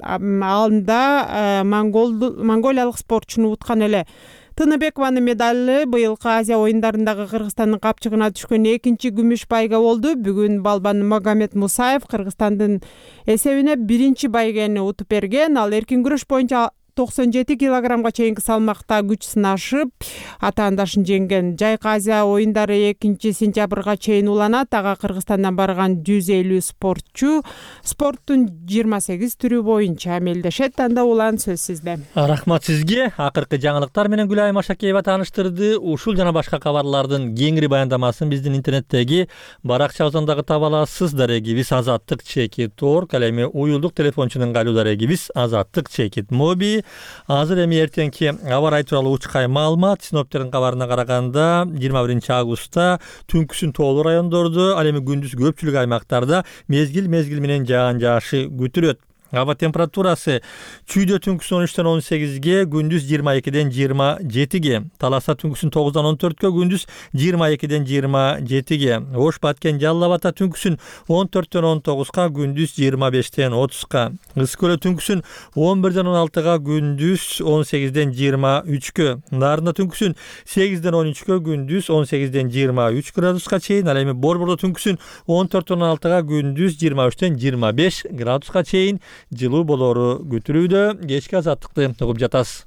анда монголиялык спортчуну уткан эле. Тыныбекованын медали быйылкы Азия оюндарындагы Кыргызстандын капчыгына түшкөн экинчи күмүш байга болду. Бүгүн Балбан Магомед Мусаев Кыргызстандын эсебине биринчи байгени утуп берген. Ал эркин күрөш боюнча токсон жети килограммга чейинки салмакта күч сынашып, атаандашын жеңген. Жайкы Азия оюндары экинчи сентябрга чейин уланат. Ага Кыргызстандан барган жүз элүү спортчу спорттун жыйырма сегиз түрү боюнча амелдешет. Анда улан сөз сизде. Рахмат сизге. Акыркы жаңылыктар менен Гүлайым Ашакеева тааныштырды. Ушул жана башка кабарлардын кеңири баяндамасын биздин интернеттеги баракчабыздан таба аласыз. Дарегибиз Азаттык чекит орг. Ал эми уюлдук телефончунун калуу дарегибиз Азаттык чекит моби. Азыр эми эртеңки аба ырайы тууралуу учкай маалымат. Синоптиктердин кабарына караганда жыйырма биринчи августта түнкүсүн тоолуу райондордо, ал эми күндүз көпчүлүк аймактарда мезгил мезгил менен жаан жаашы күтүлөт. Аба температурасы Чүйдө түнкүсүн он үчтөн он сегизге, күндүз жыйырма экиден жыйырма жетиге, Таласа түнкүсүн тогуздан он төрткө, күндүз жыйырма экиден жыйырма жетиге, Ош Баткен Жалал Абада түнкүсүн он төрттөн он тогузга, күндүз жыйырма бештен отузга, Ысык-Көлө түнкүсүн он бирден он алтыга, күндүз он сегизден жыйырма үчкө, Нарында түнкүсүн сегизден он үчкө, күндүз он сегизден жыйырма үч градуска чейин, ал эми Борбордо түнкүсүн он төрттөн он алтыга, күндүз жыйырма үчтөн жыйырма беш градуска чейин жылуу болору күтүлүүдө. Кечки азаттыкты угуп жатасыз.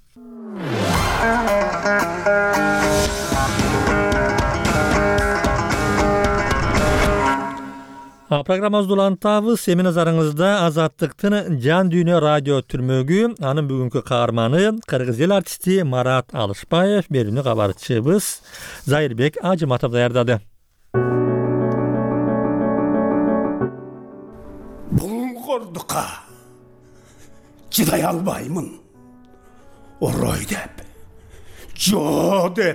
Программабызды улантабыз. Эми назарыңызда Азаттыктын Жан дүйнө радио түрмөгү. Анын бүгүнкү каарманы кыргыз эл артисти Марат Алышбаев, берүүнү кабарчыбыз Зайырбек Ажыматов даярдады. Булгордукка чыдай албаймын. Орой деп, жо деп,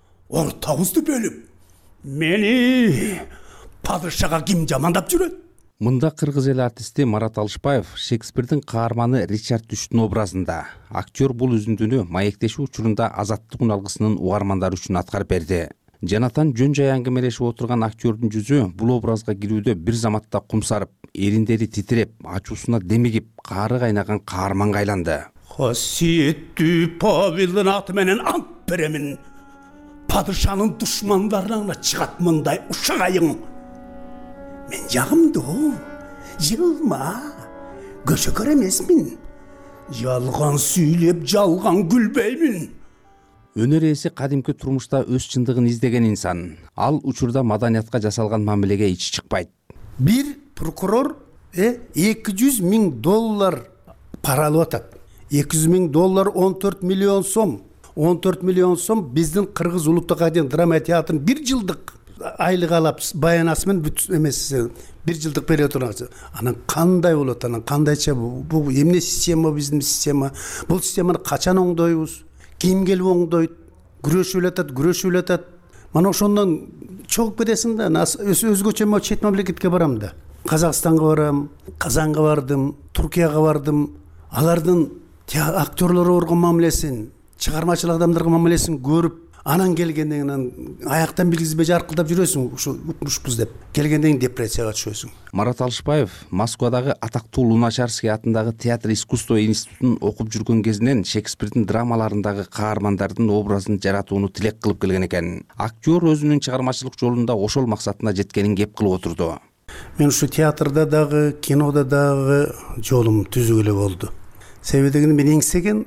ортабызды бөлүп, мени падышага ким жамандап жүрөт? Мында кыргыз эл артисти Марат Алышбаев Шекспирдин каарманы Ричард Үчтүн образында. Актер бул үзүндүнү маектешүү учурунда азаттык уналгысынын угармандары үчүн аткарып берди. Жанатан жөн жай аңгемелешип отурган актердин жүзү бул образга кирүүдө бир заматта кумсарып, эриндери титиреп, ачуусуна демигип, каары кайнаган каарманга айланды. Касиеттүү Павелдин аты менен ант беремин. Падышанын душмандарына чыгат мындай ушак айың. Мен жагымды, жылма, көшөкөр эмесмин. Жалган сүйлөп, жалган күлбөймүн. Өнөр ээси кадимки турмушта өз чындыгын издеген инсан. Ал учурда маданиятка жасалган мамилеге ичи чыкпайт. Бир прокурор эки жүз миң доллар пара алып атат. эки жүз миң доллар он төрт миллион сом. он төрт миллион сом биздин Кыргыз улуттук драма театрын бир жылдык айлык алып баянасы менен бүт эмес бир жылдык бере турган. Анан кандай болот, анан кандайча бул эмне система, биздин система. Бул системаны качан оңдойбуз? Ким келип оңдойт? Күрөшүп атат, күрөшүп атат. Мана ошондон чогуп кетесиң да, өзгөчө чет мамлекетке барам да. Казакстанга барам, Казанга бардым, Туркияга бардым. Алардын актерлорго болгон мамилесин, чыгармачыл адамдарга мамилесин көрүп, анан келгенден кийин аяктан билгизбей жаркылдап жүрөсүң, ушу укмушпуз деп. Келгенден кийин депрессияга түшөсүң. Марат Алышбаев Москвадагы атактуу Луначарский атындагы театр искусство институтун окуп жүргөн кезинен Шекспирдин драмаларындагы каармандардын образын жаратууну тилек кылып келген экен. Актер өзүнүн чыгармачылык жолунда ошол максатына жеткенин кеп кылып отурду. Мен ушу театрда дагы, кинода дагы жолум түзүү эле болду. Себеби дегенде мен эңсеген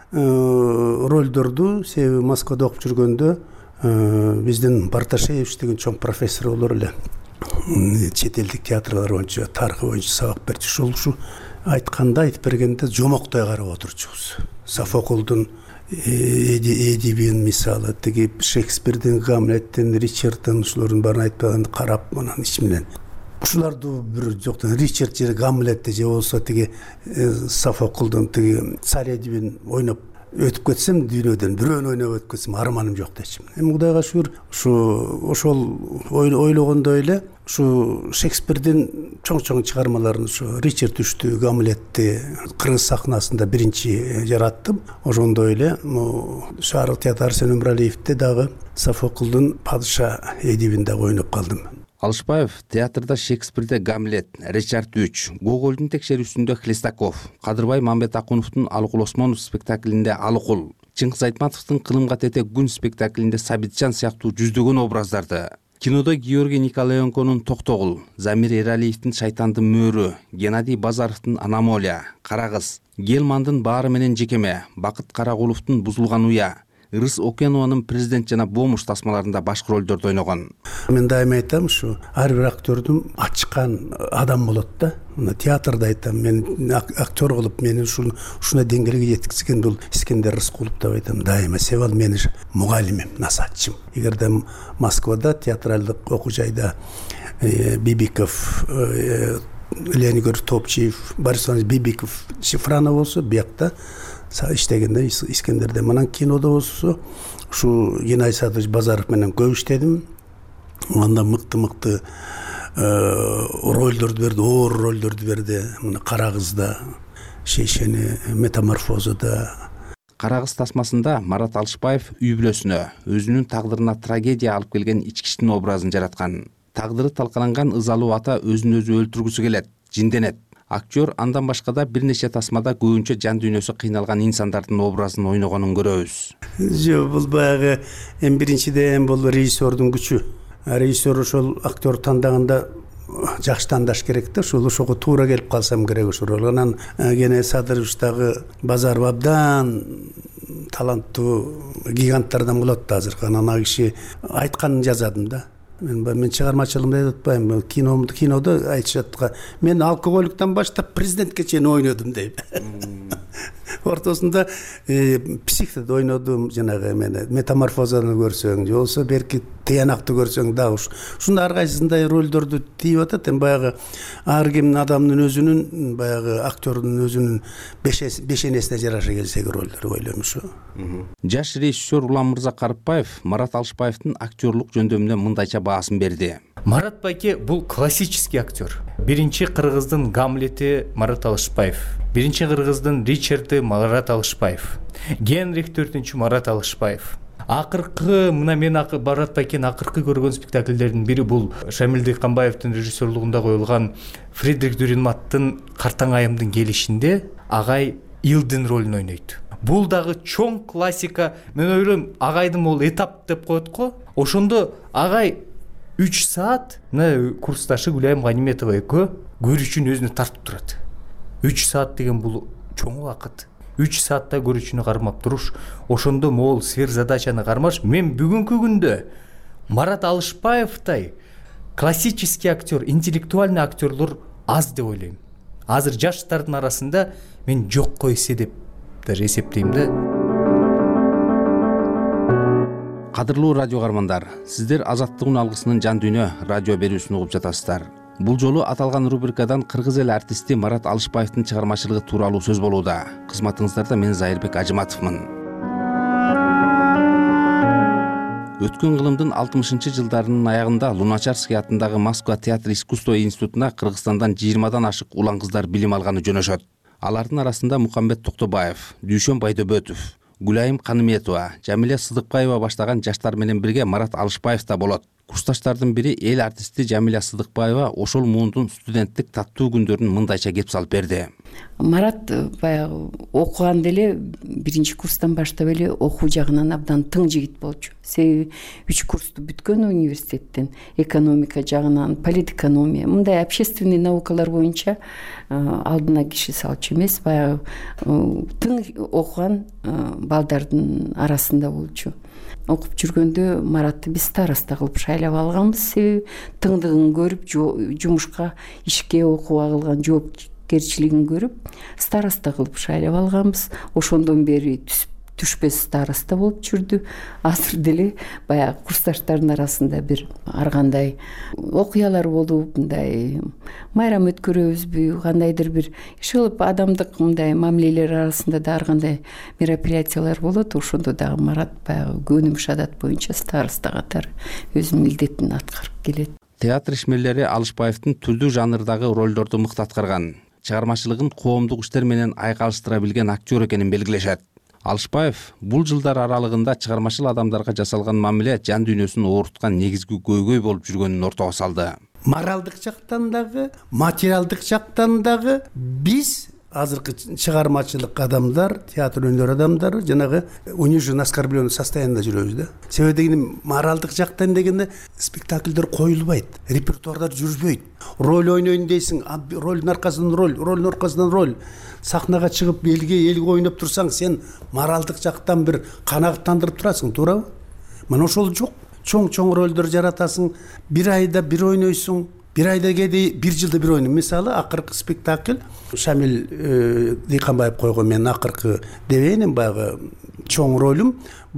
ролдорду, себеби Москвада окуп жүргөндө биздин Барташевич деген чоң профессор болор эле. Чет элдик театрлар боюнча, тарыхы боюнча сабак берчү. Ошол ушу айтканда, айтып бергенде жомоктой карап отурчубуз. Софоклдун Эдибин мисалы, тиги Шекспирдин, Гамлеттин, Ричардтын ушулардын баарын айтпаганда карап, анан ич менен ушуларды бир жоктон Ричард же Гамлетти же болсо тиги Софоклдун тиги Царь Эдибин ойноп өтүп кетсем, дүйнөдөн бирөөнү ойноп өтүп кетсем, арманым жок дейчүмүн. Эми Кудайга шүгүр, ушу ошол ойлогондой эле ушу Шекспирдин чоң-чоң чыгармаларын, ушу Ричард Үчтү, Гамлетти кыргыз сахнасында биринчи жараттым. Ошондой эле Шаарык театр Арсен Өмүралиевде дагы Софоклдун Падыша Эдибин дагы ойноп калдым. Алышбаев театрда Шекспирде Гамлет, Ричард Үч, Гоголдун текшерүүсүндө Хлестаков, Кадырбай Мамбетакуновдун Алыкул Осмонов спектаклинде Алыкул, Чыңгыз Айтматовдун Кылымга тете күн спектаклинде Сабитжан сыяктуу жүздөгөн образдарды, кинодо Георгий Николаенконун Токтогул, Замир Эралиевдин Шайтандын мөөрү, Геннадий Базаровдун Аномалия, Карагыз, Гелмандын Баары менен Жекеме, Бакыт Карагуловдун Бузулган уя, Ырыс Окенованын Президент жана Бомуш тасмаларында башкы ролдорду ойногон. Мен дайыма айтам, ушу ар бир актердун ачкан адам болот да. Театрда айтам, мен актер кылып мени ушуну ушундай деңгээлге жеткизген бул Искендер Рыскулов деп айтам. Дайыма себеби ал менин мугалимим, насаатчым. Эгерде Москвада театралдык окуу жайда Бибиков, Леонид Топчиев, Борис Иванович Бибиков, Шифранов болсо, биякта иштегенде Искендерде. Манан кинода болсо ушу Геннадий Садович Базаров менен көп иштедим. Анда мыкты-мыкты ролдорду берди, оор ролдорду берди. Мына Карагызда, Шейшени, Метаморфозада. Карагыз тасмасында Марат Алышбаев үй бүлөсүнө, өзүнүн тагдырына трагедия алып келген ичкичтин образын жараткан. Тагдыры талкаланган ызалуу ата өзүн өзү өлтүргүсү келет, жинденет. Актер андан башка да бир нече тасмада көбүнчө жан дүйнөсү кыйналган инсандардын образын ойногонун көрөбүз. Жок, бул баягы эң биринчиден бул режиссердун күчү. Режиссер ошол актер тандаганда жакшы тандаш керек да, ошол ошого туура келип калсам керек ошол. Анан Геннадий Садырович дагы Базаров абдан таланттуу гиганттардан болот да азыр. Анан ал киши айтканын жазадым да. Мен мен чыгармачылыгымды айтып атпайм, киномду кинода айтышат. Мен алкоголиктен баштап президентке чейин ойнодум дейм. Ортосунда психте ойнодум, жанагы мен Метаморфозаны көрсөң, же болсо берки Тыянакты көрсөң дагы ушундай ар кайсысындай ролдорду тийип атат. Эми баягы ар ким адамдын өзүнүн, баягы актердун өзүнүн бешенесине жараша келсек ролдор ойлойм ушу. Жаш режиссер Улан Мырза Карыпбаев Марат Алышбаевдин актерлук жөндөмүнө мындайча баасын берди. Марат байке бул классический актер. Биринчи кыргыздын Гамлети Марат Алышбаев, биринчи кыргыздын Ричарды Марат Алышбаев, Генрих төртүнчү Марат Алышбаев. Акыркы мына мен Марат байкени акыркы көргөн спектакльдердин бири бул Шамил Дыйканбаевдин режиссерлугунда коюлган Фридрих Дюринматтын Картаң айымдын келишинде агай Илдин ролун ойнойт. Бул дагы чоң классика. Мен ойлойм, агайдын бул этап деп коет го. Ошондо агай үч саат мына курсташы Гүлайым Ганиметова экөө көрүүчүнү өзүнө тартып турат. үч саат деген бул чоң убакыт. үч саатта көрүүчүнү кармап туруш, ошондо могул сверх задачаны кармаш. Мен бүгүнкү күндө Марат Алышбаевтай классический актер, интеллектуальный актерлор аз деп ойлойм. Азыр жаштардын арасында мен жок койсе деп даже эсептейм да. Кадырлуу радио кармандар, сиздер Азаттыгын алгысынын жан дүйнө радио берүүсүн угуп жатасыздар. Бул жолу аталган рубрикадан кыргыз эл артисти Марат Алышбаевдин чыгармачылыгы тууралуу сөз болууда. Кызматыңыздарда мен Зайырбек Ажыматовмун. Өткөн кылымдын алтымышынчы жылдарынын аягында Луначарский атындагы Москва театр искусство институтуна Кыргызстандан жыйырмадан ашык улан кыздар билим алганы жөнөшөт. Алардын арасында Мукамбет Токтобаев, Дүйшөн Байдөбөтов, Гүлайым Каныметова, Жамиле Сыдыкбаева баштаган жаштар менен бирге Марат Алышбаев да болот. Курсташтардын бири эл артисти Жамиле Сыдыкбаева ошол муундун студенттик таттуу күндөрүн мындайча кеп салып берди. Марат баягы окуганда эле биринчи курстан баштап эле окуу жагынан абдан тың жигит болчу. Себеби үч курсту бүткөн университеттен, экономика жагынан, политэкономия, мындай общественный наукалар боюнча алдына киши салчу эмес, баягы тың окуган балдардын арасында болчу. Окуп жүргөндө Маратты биз староста кылып шайлап алганбыз. Себеби тыңдыгын көрүп, жумушка, ишке, окууга кылган жоопкерчилигин көрүп, староста кылып шайлап алганбыз. Ошондон бери түшпөс староста болуп жүрдү. Азыр деле баягы курсташтардын арасында бир ар кандай окуялар болуп, мындай майрам өткөрөбүзбү, кандайдыр бир ошол адамдык мындай мамилелер арасында да ар кандай мероприятиялар болот. Ошондо дагы Марат баягы көнүм шадат боюнча староста катары өзүнүн милдетин аткарып келет. Театр ишмерлери Алышбаевдин түрдүү жанрдагы ролдорду мыкты аткарган, чыгармачылыгын коомдук иштер менен айкалыштыра билген актер экенин белгилешет. Алышбаев бул жылдар аралыгында чыгармачыл адамдарга жасалган мамиле жан дүйнөсүн ооруткан негизги көйгөй болуп жүргөнүн ортого салды. Моралдык жактан дагы, материалдык жактан дагы биз азыркы чыгармачылык адамдар, театр өнөр адамдары жанагы унижен оскорбленный состояниеда жүрөбүз да. Себеби дегенде моралдык жактан дегенде спектакльдер коюлбайт, репертуардар жүрбөйт. Роль ойнойн дейсиң, ролдун аркасынан роль, ролдун аркасынан роль. Сахнага чыгып элге элге ойноп турсаң, сен моралдык жактан бир канагаттандырып турасың, туурабы? Мына ошол жок. Чоң-чоң ролдор жаратасың, бир айда бир ойнойсуң, бир айда кеде бир жылда бир ойнойсуң. Мисалы, акыркы спектакль Шамил Дыйканбаев койгон мен акыркы дебейин баягы чоң ролум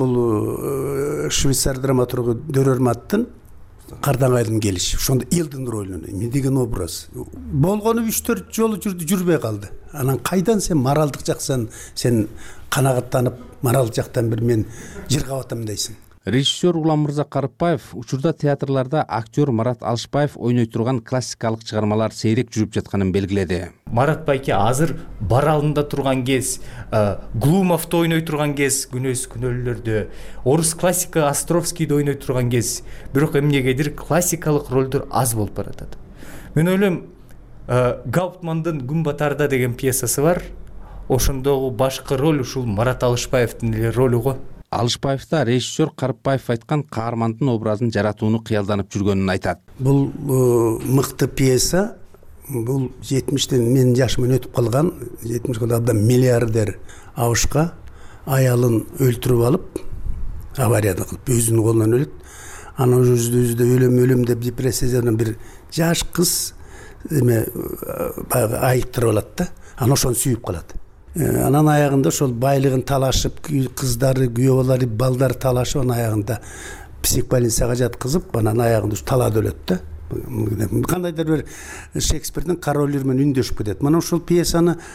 бул швейцар драматургу Дөрөрматтын Картаң айдын келиши. Ошондо Илдин ролун мен деген образ. Болгону үч төрт жолу жүрдү, жүрбөй калды. Анан кайдан сен моралдык жактан сен канагаттанып, моралдык жактан бир мен жыргап атам дейсиң. Режиссер Улан Мырза Карыпбаев учурда театрларда актер Марат Алышбаев ойной турган классикалык чыгармалар сейрек жүрүп жатканын белгиледи. Марат байке азыр бар алдында турган кез, Глумовду ойной турган кез, күнөс күнөөлөрдө, орус классика Островскийди ойной турган кез, бирок эмнегедир классикалык ролдор аз болуп баратат. Мен ойлойм, Гауптмандын Күн батарда деген пьесасы бар. Ошондогу башкы роль ушул Марат Алышбаевдин эле ролу го. Алышбаевда режиссер Карыпбаев айткан каармандын образын жаратууну кыялданып жүргөнүн айтат. Бул мыкты пьеса, бул жетимиштен менин жашыман өтүп калган, жетимиш абдан миллиардер абышка аялын өлтүрүп алып, аварияда кылып өзүнүн колунан өлөт. Анан жүздө-жүздө өлөм өлөм деп депрессиядан бир жаш кыз эме баягы айыктырып алат да. Анан ошону сүйүп калат. Анан аягында ошол байлыгын талашып, кыздары, күйөөбалары, балдары талашып, анан аягында психбольницага жаткызып, анан аягында талаада өлөт да. Кандайдыр бир Шекспирдин королдору менен үндөшүп кетет. Мына ошол пьесаны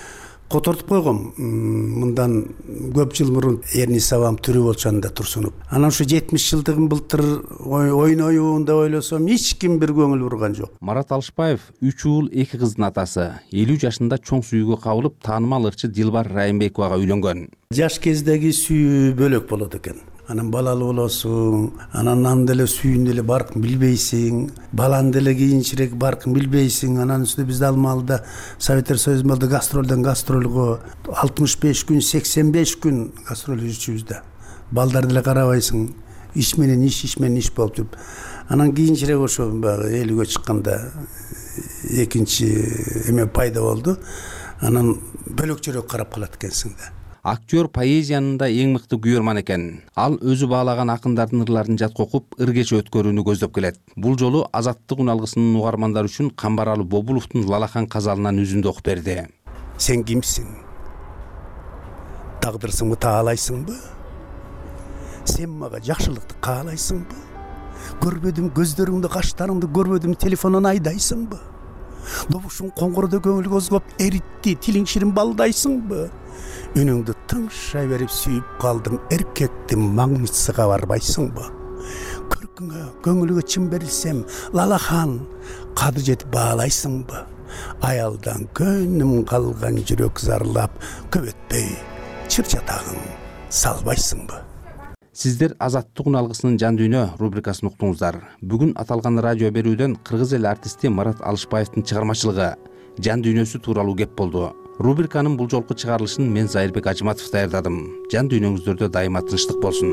котортуп койгом. Мындан көп жыл мурун Эрни Савам түрү болчанда Турсунов. Анан ушу жетимиш жылдыгын былтыр ойноюун деп ойлосом, эч ким бир көңүл бурган жок. Марат Алышбаев үч уул эки кыздын атасы. элүү жашында чоң сүйүүгө кабылып, таанымал ырчы Дилбар Райымбековага үйлөнгөн. Жаш кездеги сүйүү бөлөк болот экен. Анан балалуу болосуң, анан аны деле сүйүүнү деле баркын билбейсиң, баланы деле кийинчерээк баркын билбейсиң. Анан үстүнө биз Алмалда Советтер Союзунда гастролдон гастролго алтымыш беш күн, сексен беш күн гастроль жүрчүбүз да. Балдар деле карабайсың, иш менен иш, иш менен иш болуп жүрүп. Анан кийинчерээк ошо баягы элүүгө чыкканда экинчи эме пайда болду. Анан бөлөкчөрөөк карап калат экенсиң да. Актер поэзиянын да эң мыкты күйөрман экен. Ал өзү баалаган акындардын ырларын жатка окуп, ыр кече өткөрүүнү көздөп келет. Бул жолу Азаттык уналгысынын угармандары үчүн Камбаралы Бобуловдун Лалахан казалынан үзүндү окуп берди. Сен кимсиң? Тагдырсыңбы, таалайсыңбы? Сен мага жакшылыкты каалайсыңбы? Көрбөдүм көздөрүңдү, каштарыңды көрбөдүм, телефондон айдайсыңбы? Добушуң коңгурда көңүл козгоп эритти, тилиң ширин балдайсыңбы? Үнүңдү тыңшай берип сүйүп калдым, эркектин маңнычысыга барбайсыңбы? Көркүңө, көңүлүгө чын берилсем, Лалахан кадыр жетип баалайсыңбы? Аялдан көнүм калган жүрөк зарлап, көп өтпөй чыр жатагың салбайсыңбы? Сиздер Азаттык уналгысынын Жан дүйнө рубрикасын уктуңуздар. Бүгүн аталган радио берүүдөн кыргыз эл артисти Марат Алышбаевдин чыгармачылыгы, Жан дүйнөсү тууралуу кеп болду. Рубриканын бул жолку чыгарылышын мен Зайырбек Ажыматов даярдадым. Жан дүйнөңүздөрдө дайыма тынчтык болсун.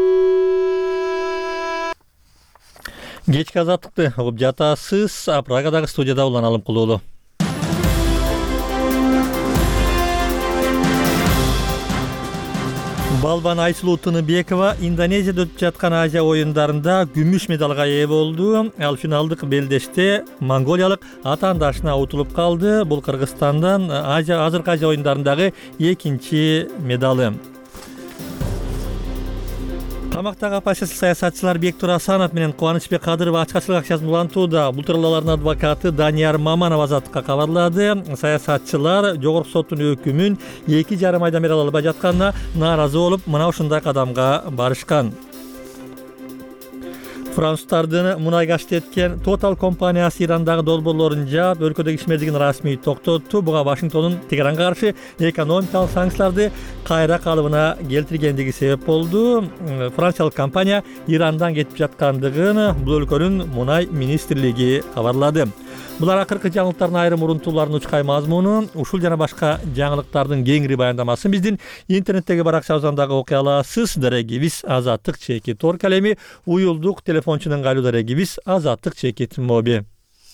Кечки азаттыкты угуп жатасыз. Прагадагы студияда Улан Алымкулуулу. Балбан Айсулуу Тыныбекова Индонезияда өтүп жаткан Азия оюндарында күмүш медалга ээ болду. Ал финалдык белдеште монголиялык атаандашына утулуп калды. Бул Кыргызстандан Азия азыркы Азия оюндарындагы экинчи медалы. Камактагы оппозициялык саясатчылар Бектур Асанов менен Кубанычбек Кадыров ачкачылык акчасын улантууда. Бул тууралуу алардын адвокаты Данияр Маманов Азаттыкка кабарлады. Саясатчылар жогорку соттун өкүмүн эки жарым айдан бери ала албай жатканына нааразы болуп, мына ушундай кадамга барышкан. Француздардын мунай гашт эткен Total компаниясы Ирандагы долбоорлорун жаап, өлкөдөгү иш мезгилин расмий токтотту. Буга Вашингтондун Тегеранга каршы экономикалык санкцияларды кайра калыбына келтиргендиги себеп болду. Франциялык компания Ирандан кетип жаткандыгын бул өлкөнүн мунай министрлиги кабарлады. Булар акыркы жаңылыктардын айрым урунтууларынын учкай мазмуну. Ушул жана башка жаңылыктардын кеңири баяндамасын биздин интернеттеги баракчабыздан дагы окуй аласыз. Дарегибиз Азаттык чекит тор калеми, уюлдук телефончунун кайлуу дарегибиз Азаттык чекит моби.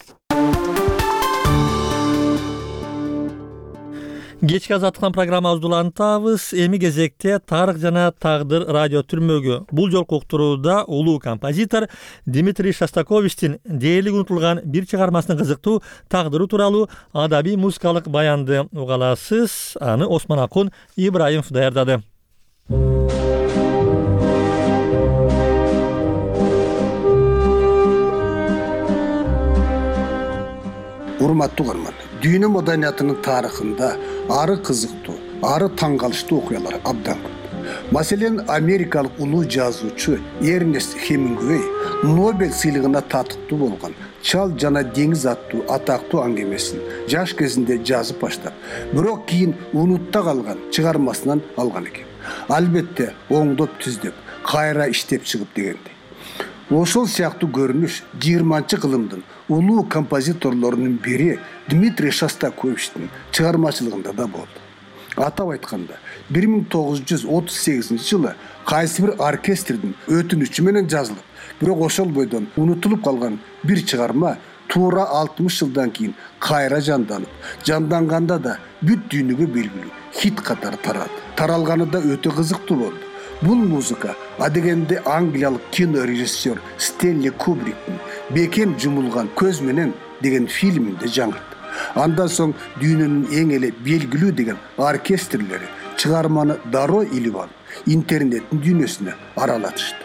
Кечки азаттыктан программабызды улантабыз. Эми кезекте Тарых жана Тагдыр радио түрмөгү. Бул жолку уктурууда улуу композитор Дмитрий Шостаковичтин дээрлиги унутулган бир чыгармасынын кызыктуу тагдыры тууралуу адабий музыкалык баянды угаласыз. Аны Осман Акун Ибраимов даярдады. Урматтуу көрмөн, дүйнө маданиятынын тарыхында ары кызыктуу, ары таң калыштуу окуялар абдан көп. Маселен, америкалык улуу жазуучу Эрнест Хемингуэй Нобель сыйлыгына татыктуу болгон Чал жана деңиз аттуу атактуу аңгемесин жаш кезинде жазып баштап, бирок кийин унутта калган чыгармасынан алган экен. Албетте, оңдоп түздөп, кайра иштеп чыгып дегендей. Ошол сыяктуу көрүнүш жыйырманчы кылымдын улуу композиторлорунун бири Дмитрий Шостаковичтин чыгармачылыгында да болду. Атап айтканда, бир миң тогуз жүз отуз сегизинчи жылы кайсы бир оркестрдин өтүнүчү менен жазылып, бирок ошол бойдон унутулуп калган бир чыгарма туура алтымыш жылдан кийин кайра жанданып, жанданганда да бүт дүйнөгө белгилүү хит катары тарады. Таралганы да өтө кызыктуу болду. Бул музыка адегенде англиялык кино режиссер Стэнли Кубриктин «Бекем жумулган көз менен» деген фильминде жаңырды. Андан соң дүйнөнүн эң эле белгилүү деген оркестрлери чыгарманы дароо илип алып, интернеттин дүйнөсүнө аралатышты.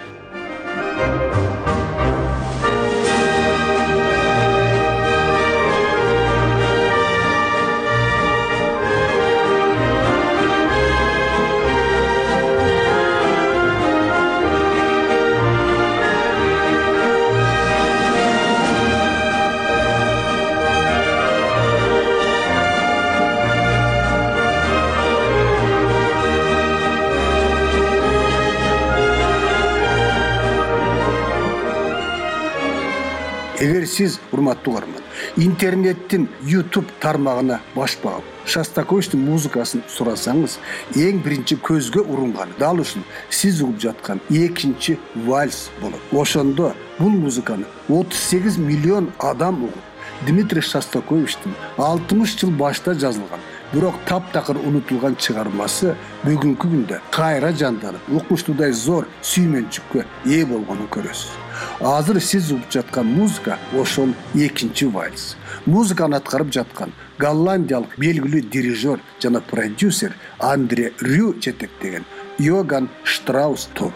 эгер сиз урматтуу угарман интернеттин YouTube тармагына баш багып Шостаковичтин музыкасын сурасаңыз, эң биринчи көзгө урунганы дал ушул сиз угуп жаткан экинчи вальс болот. Ошондо бул музыканы отуз сегиз миллион адам угуп, Дмитрий Шостаковичтин алтымыш жыл башта жазылган, бирок таптакыр унутулган чыгармасы бүгүнкү күндө кайра жанданып, укмуштуудай зор сүймөнчүккө ээ болгонун көрөсүз. Азыр сиз угуп жаткан музыка ошол экинчи вальс. Музыканы аткарып жаткан голландиялык белгилүү дирижер жана продюсер Андре Рю жетектеген Йоган Штраус тобу.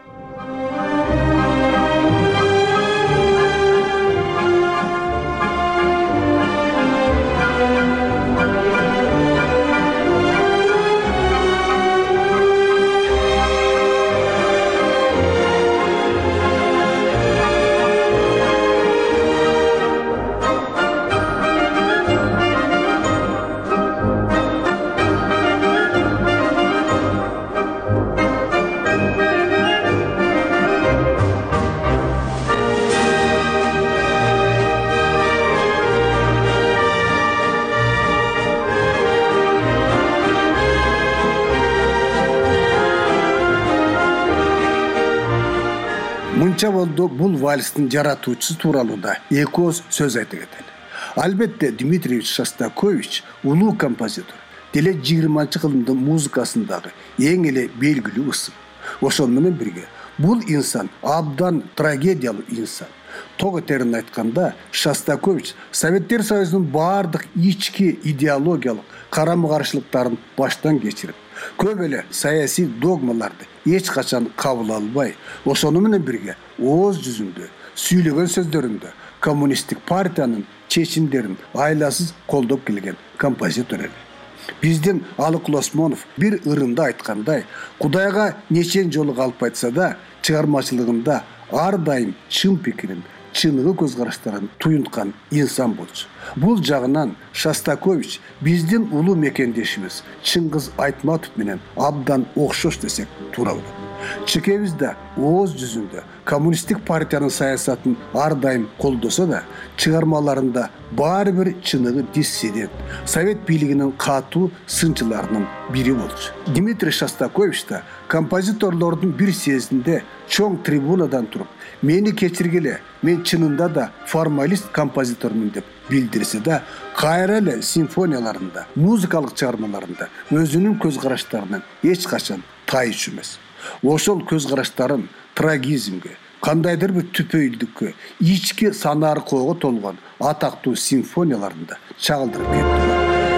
Мынча болду бул вальстин жаратуучусу тууралуу да эки ооз сөз айта кетели. Албетте Дмитрий Шостакович улуу композитор, деле жыйырманчы кылымдын музыкасындагы эң эле белгилүү ысым. Ошол менен бирге бул инсан абдан трагедиялуу инсан. Тоготерин айтканда, Шостакович Советтер Союзунун баардык ички идеологиялык карама-каршылыктарын баштан кечирип, көп эле саясий догмаларды эч качан кабыл албай, ошону менен бирге ооз жүзүндө, сүйлөгөн сөздөрүндө коммунисттик партиянын чечимдерин айласыз колдоп келген композитор эле. Биздин Алыкул Осмонов бир ырында айткандай, Кудайга нечен жолу калп айтса да, чыгармачылыгында ар дайым чын пикирин, чыныгы көз караштарын туюнткан инсан болчу. Бул жагынан Шостакович биздин улуу мекендешибиз Чыңгыз Айтматов менен абдан окшош десек туура болот. Чекебиз да ооз жүзүндө коммунисттик партиянын саясатын ар дайым колдосо да, чыгармаларында баары бир чыныгы диссидент, совет бийлигинин катуу сынчыларынын бири болчу. Дмитрий Шостакович да композиторлордун бир съездинде чоң трибунадан туруп, мени кечиргиле, мен чынында да формалист композитормун деп билдирсе да, кайра эле симфонияларында, музыкалык чыгармаларында өзүнүн көз караштарынан эч качан тайыш эмес. Ошол көз караштарын трагизмге, кандайдыр бир түпөйүлдүккө, ички сана аркоого толгон атактуу симфонияларында чагылдырып кетти.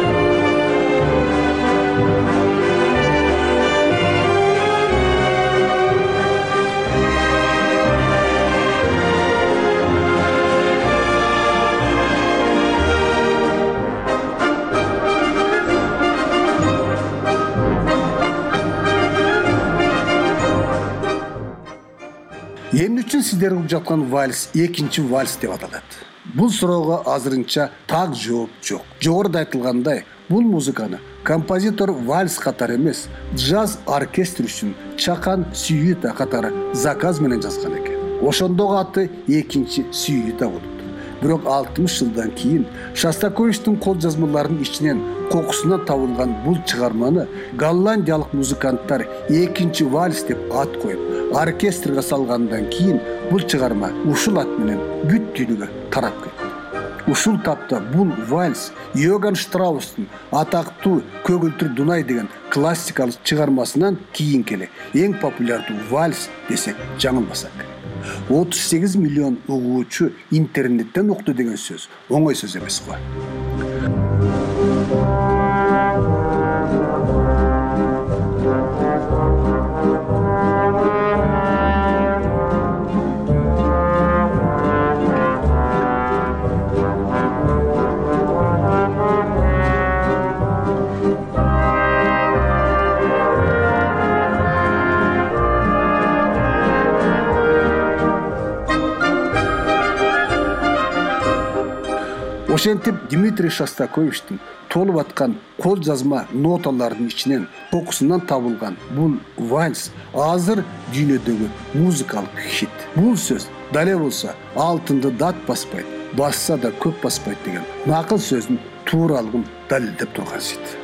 Эмне үчүн сиздер угуп жаткан вальс экинчи вальс деп аталат? Бул суроого азырынча так жооп жок. Жогоруда айтылгандай, бул музыканы композитор вальс катары эмес, джаз оркестр үчүн чакан сюита катары заказ менен жазган экен. Ошондогу аты экинчи сюита болот. Бирок алтымыш жылдан кийин Шостаковичтин кол жазмаларынын ичинен кокусунан табылган бул чыгарманы голландиялык музыканттар экинчи вальс деп ат коюп, оркестрге салгандан кийин бул чыгарма ушул ат менен бүт дүйнөгө тарап кетти. Ушул тапта бул вальс Йоган Штраустун атактуу Көгүлтүр Дунай деген классикалык чыгармасынан кийинки эле эң популярдуу вальс десек жаңылбасак. отуз сегиз миллион угуучу интернеттен укту деген сөз оңой сөз эмес го. Ошентип Дмитрий Шостаковичтин толуп аткан кол жазма ноталардын ичинен кокусунан табылган бул вальс азыр дүйнөдөгү музыкалык хит. Бул сөз дале болсо алтынды дат баспайт, басса да көп баспайт деген накыл сөздүн тууралыгын далилдеп турган сит.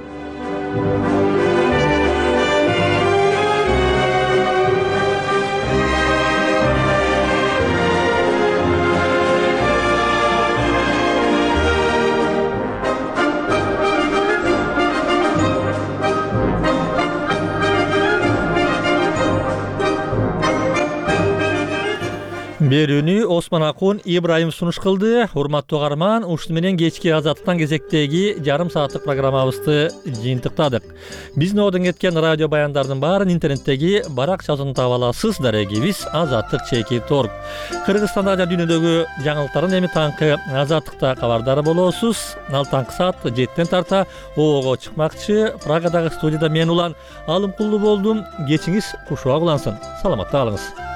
Берүүнү Осман Акун Ибраим сунуш кылды. Урматтуу угарман, ушуну менен кечки Азаттыктан кезектеги жарым сааттык программабызды жыйынтыктадык. Биздин одон кеткен радио баяндардын баарын интернеттеги баракчасын таба аласыз. Дарегибиз Азаттык чеки торг. Кыргызстанда жана дүйнөдөгү жаңылыктарын эми таңкы Азаттыкта кабардар болосуз. Ал таңкы саат жетиден тарта оого чыкмакчы. Прагадагы студияда мен улан Алымкулуу болдум. Кечиңиз кушуак улансын. Саламатта калыңыз.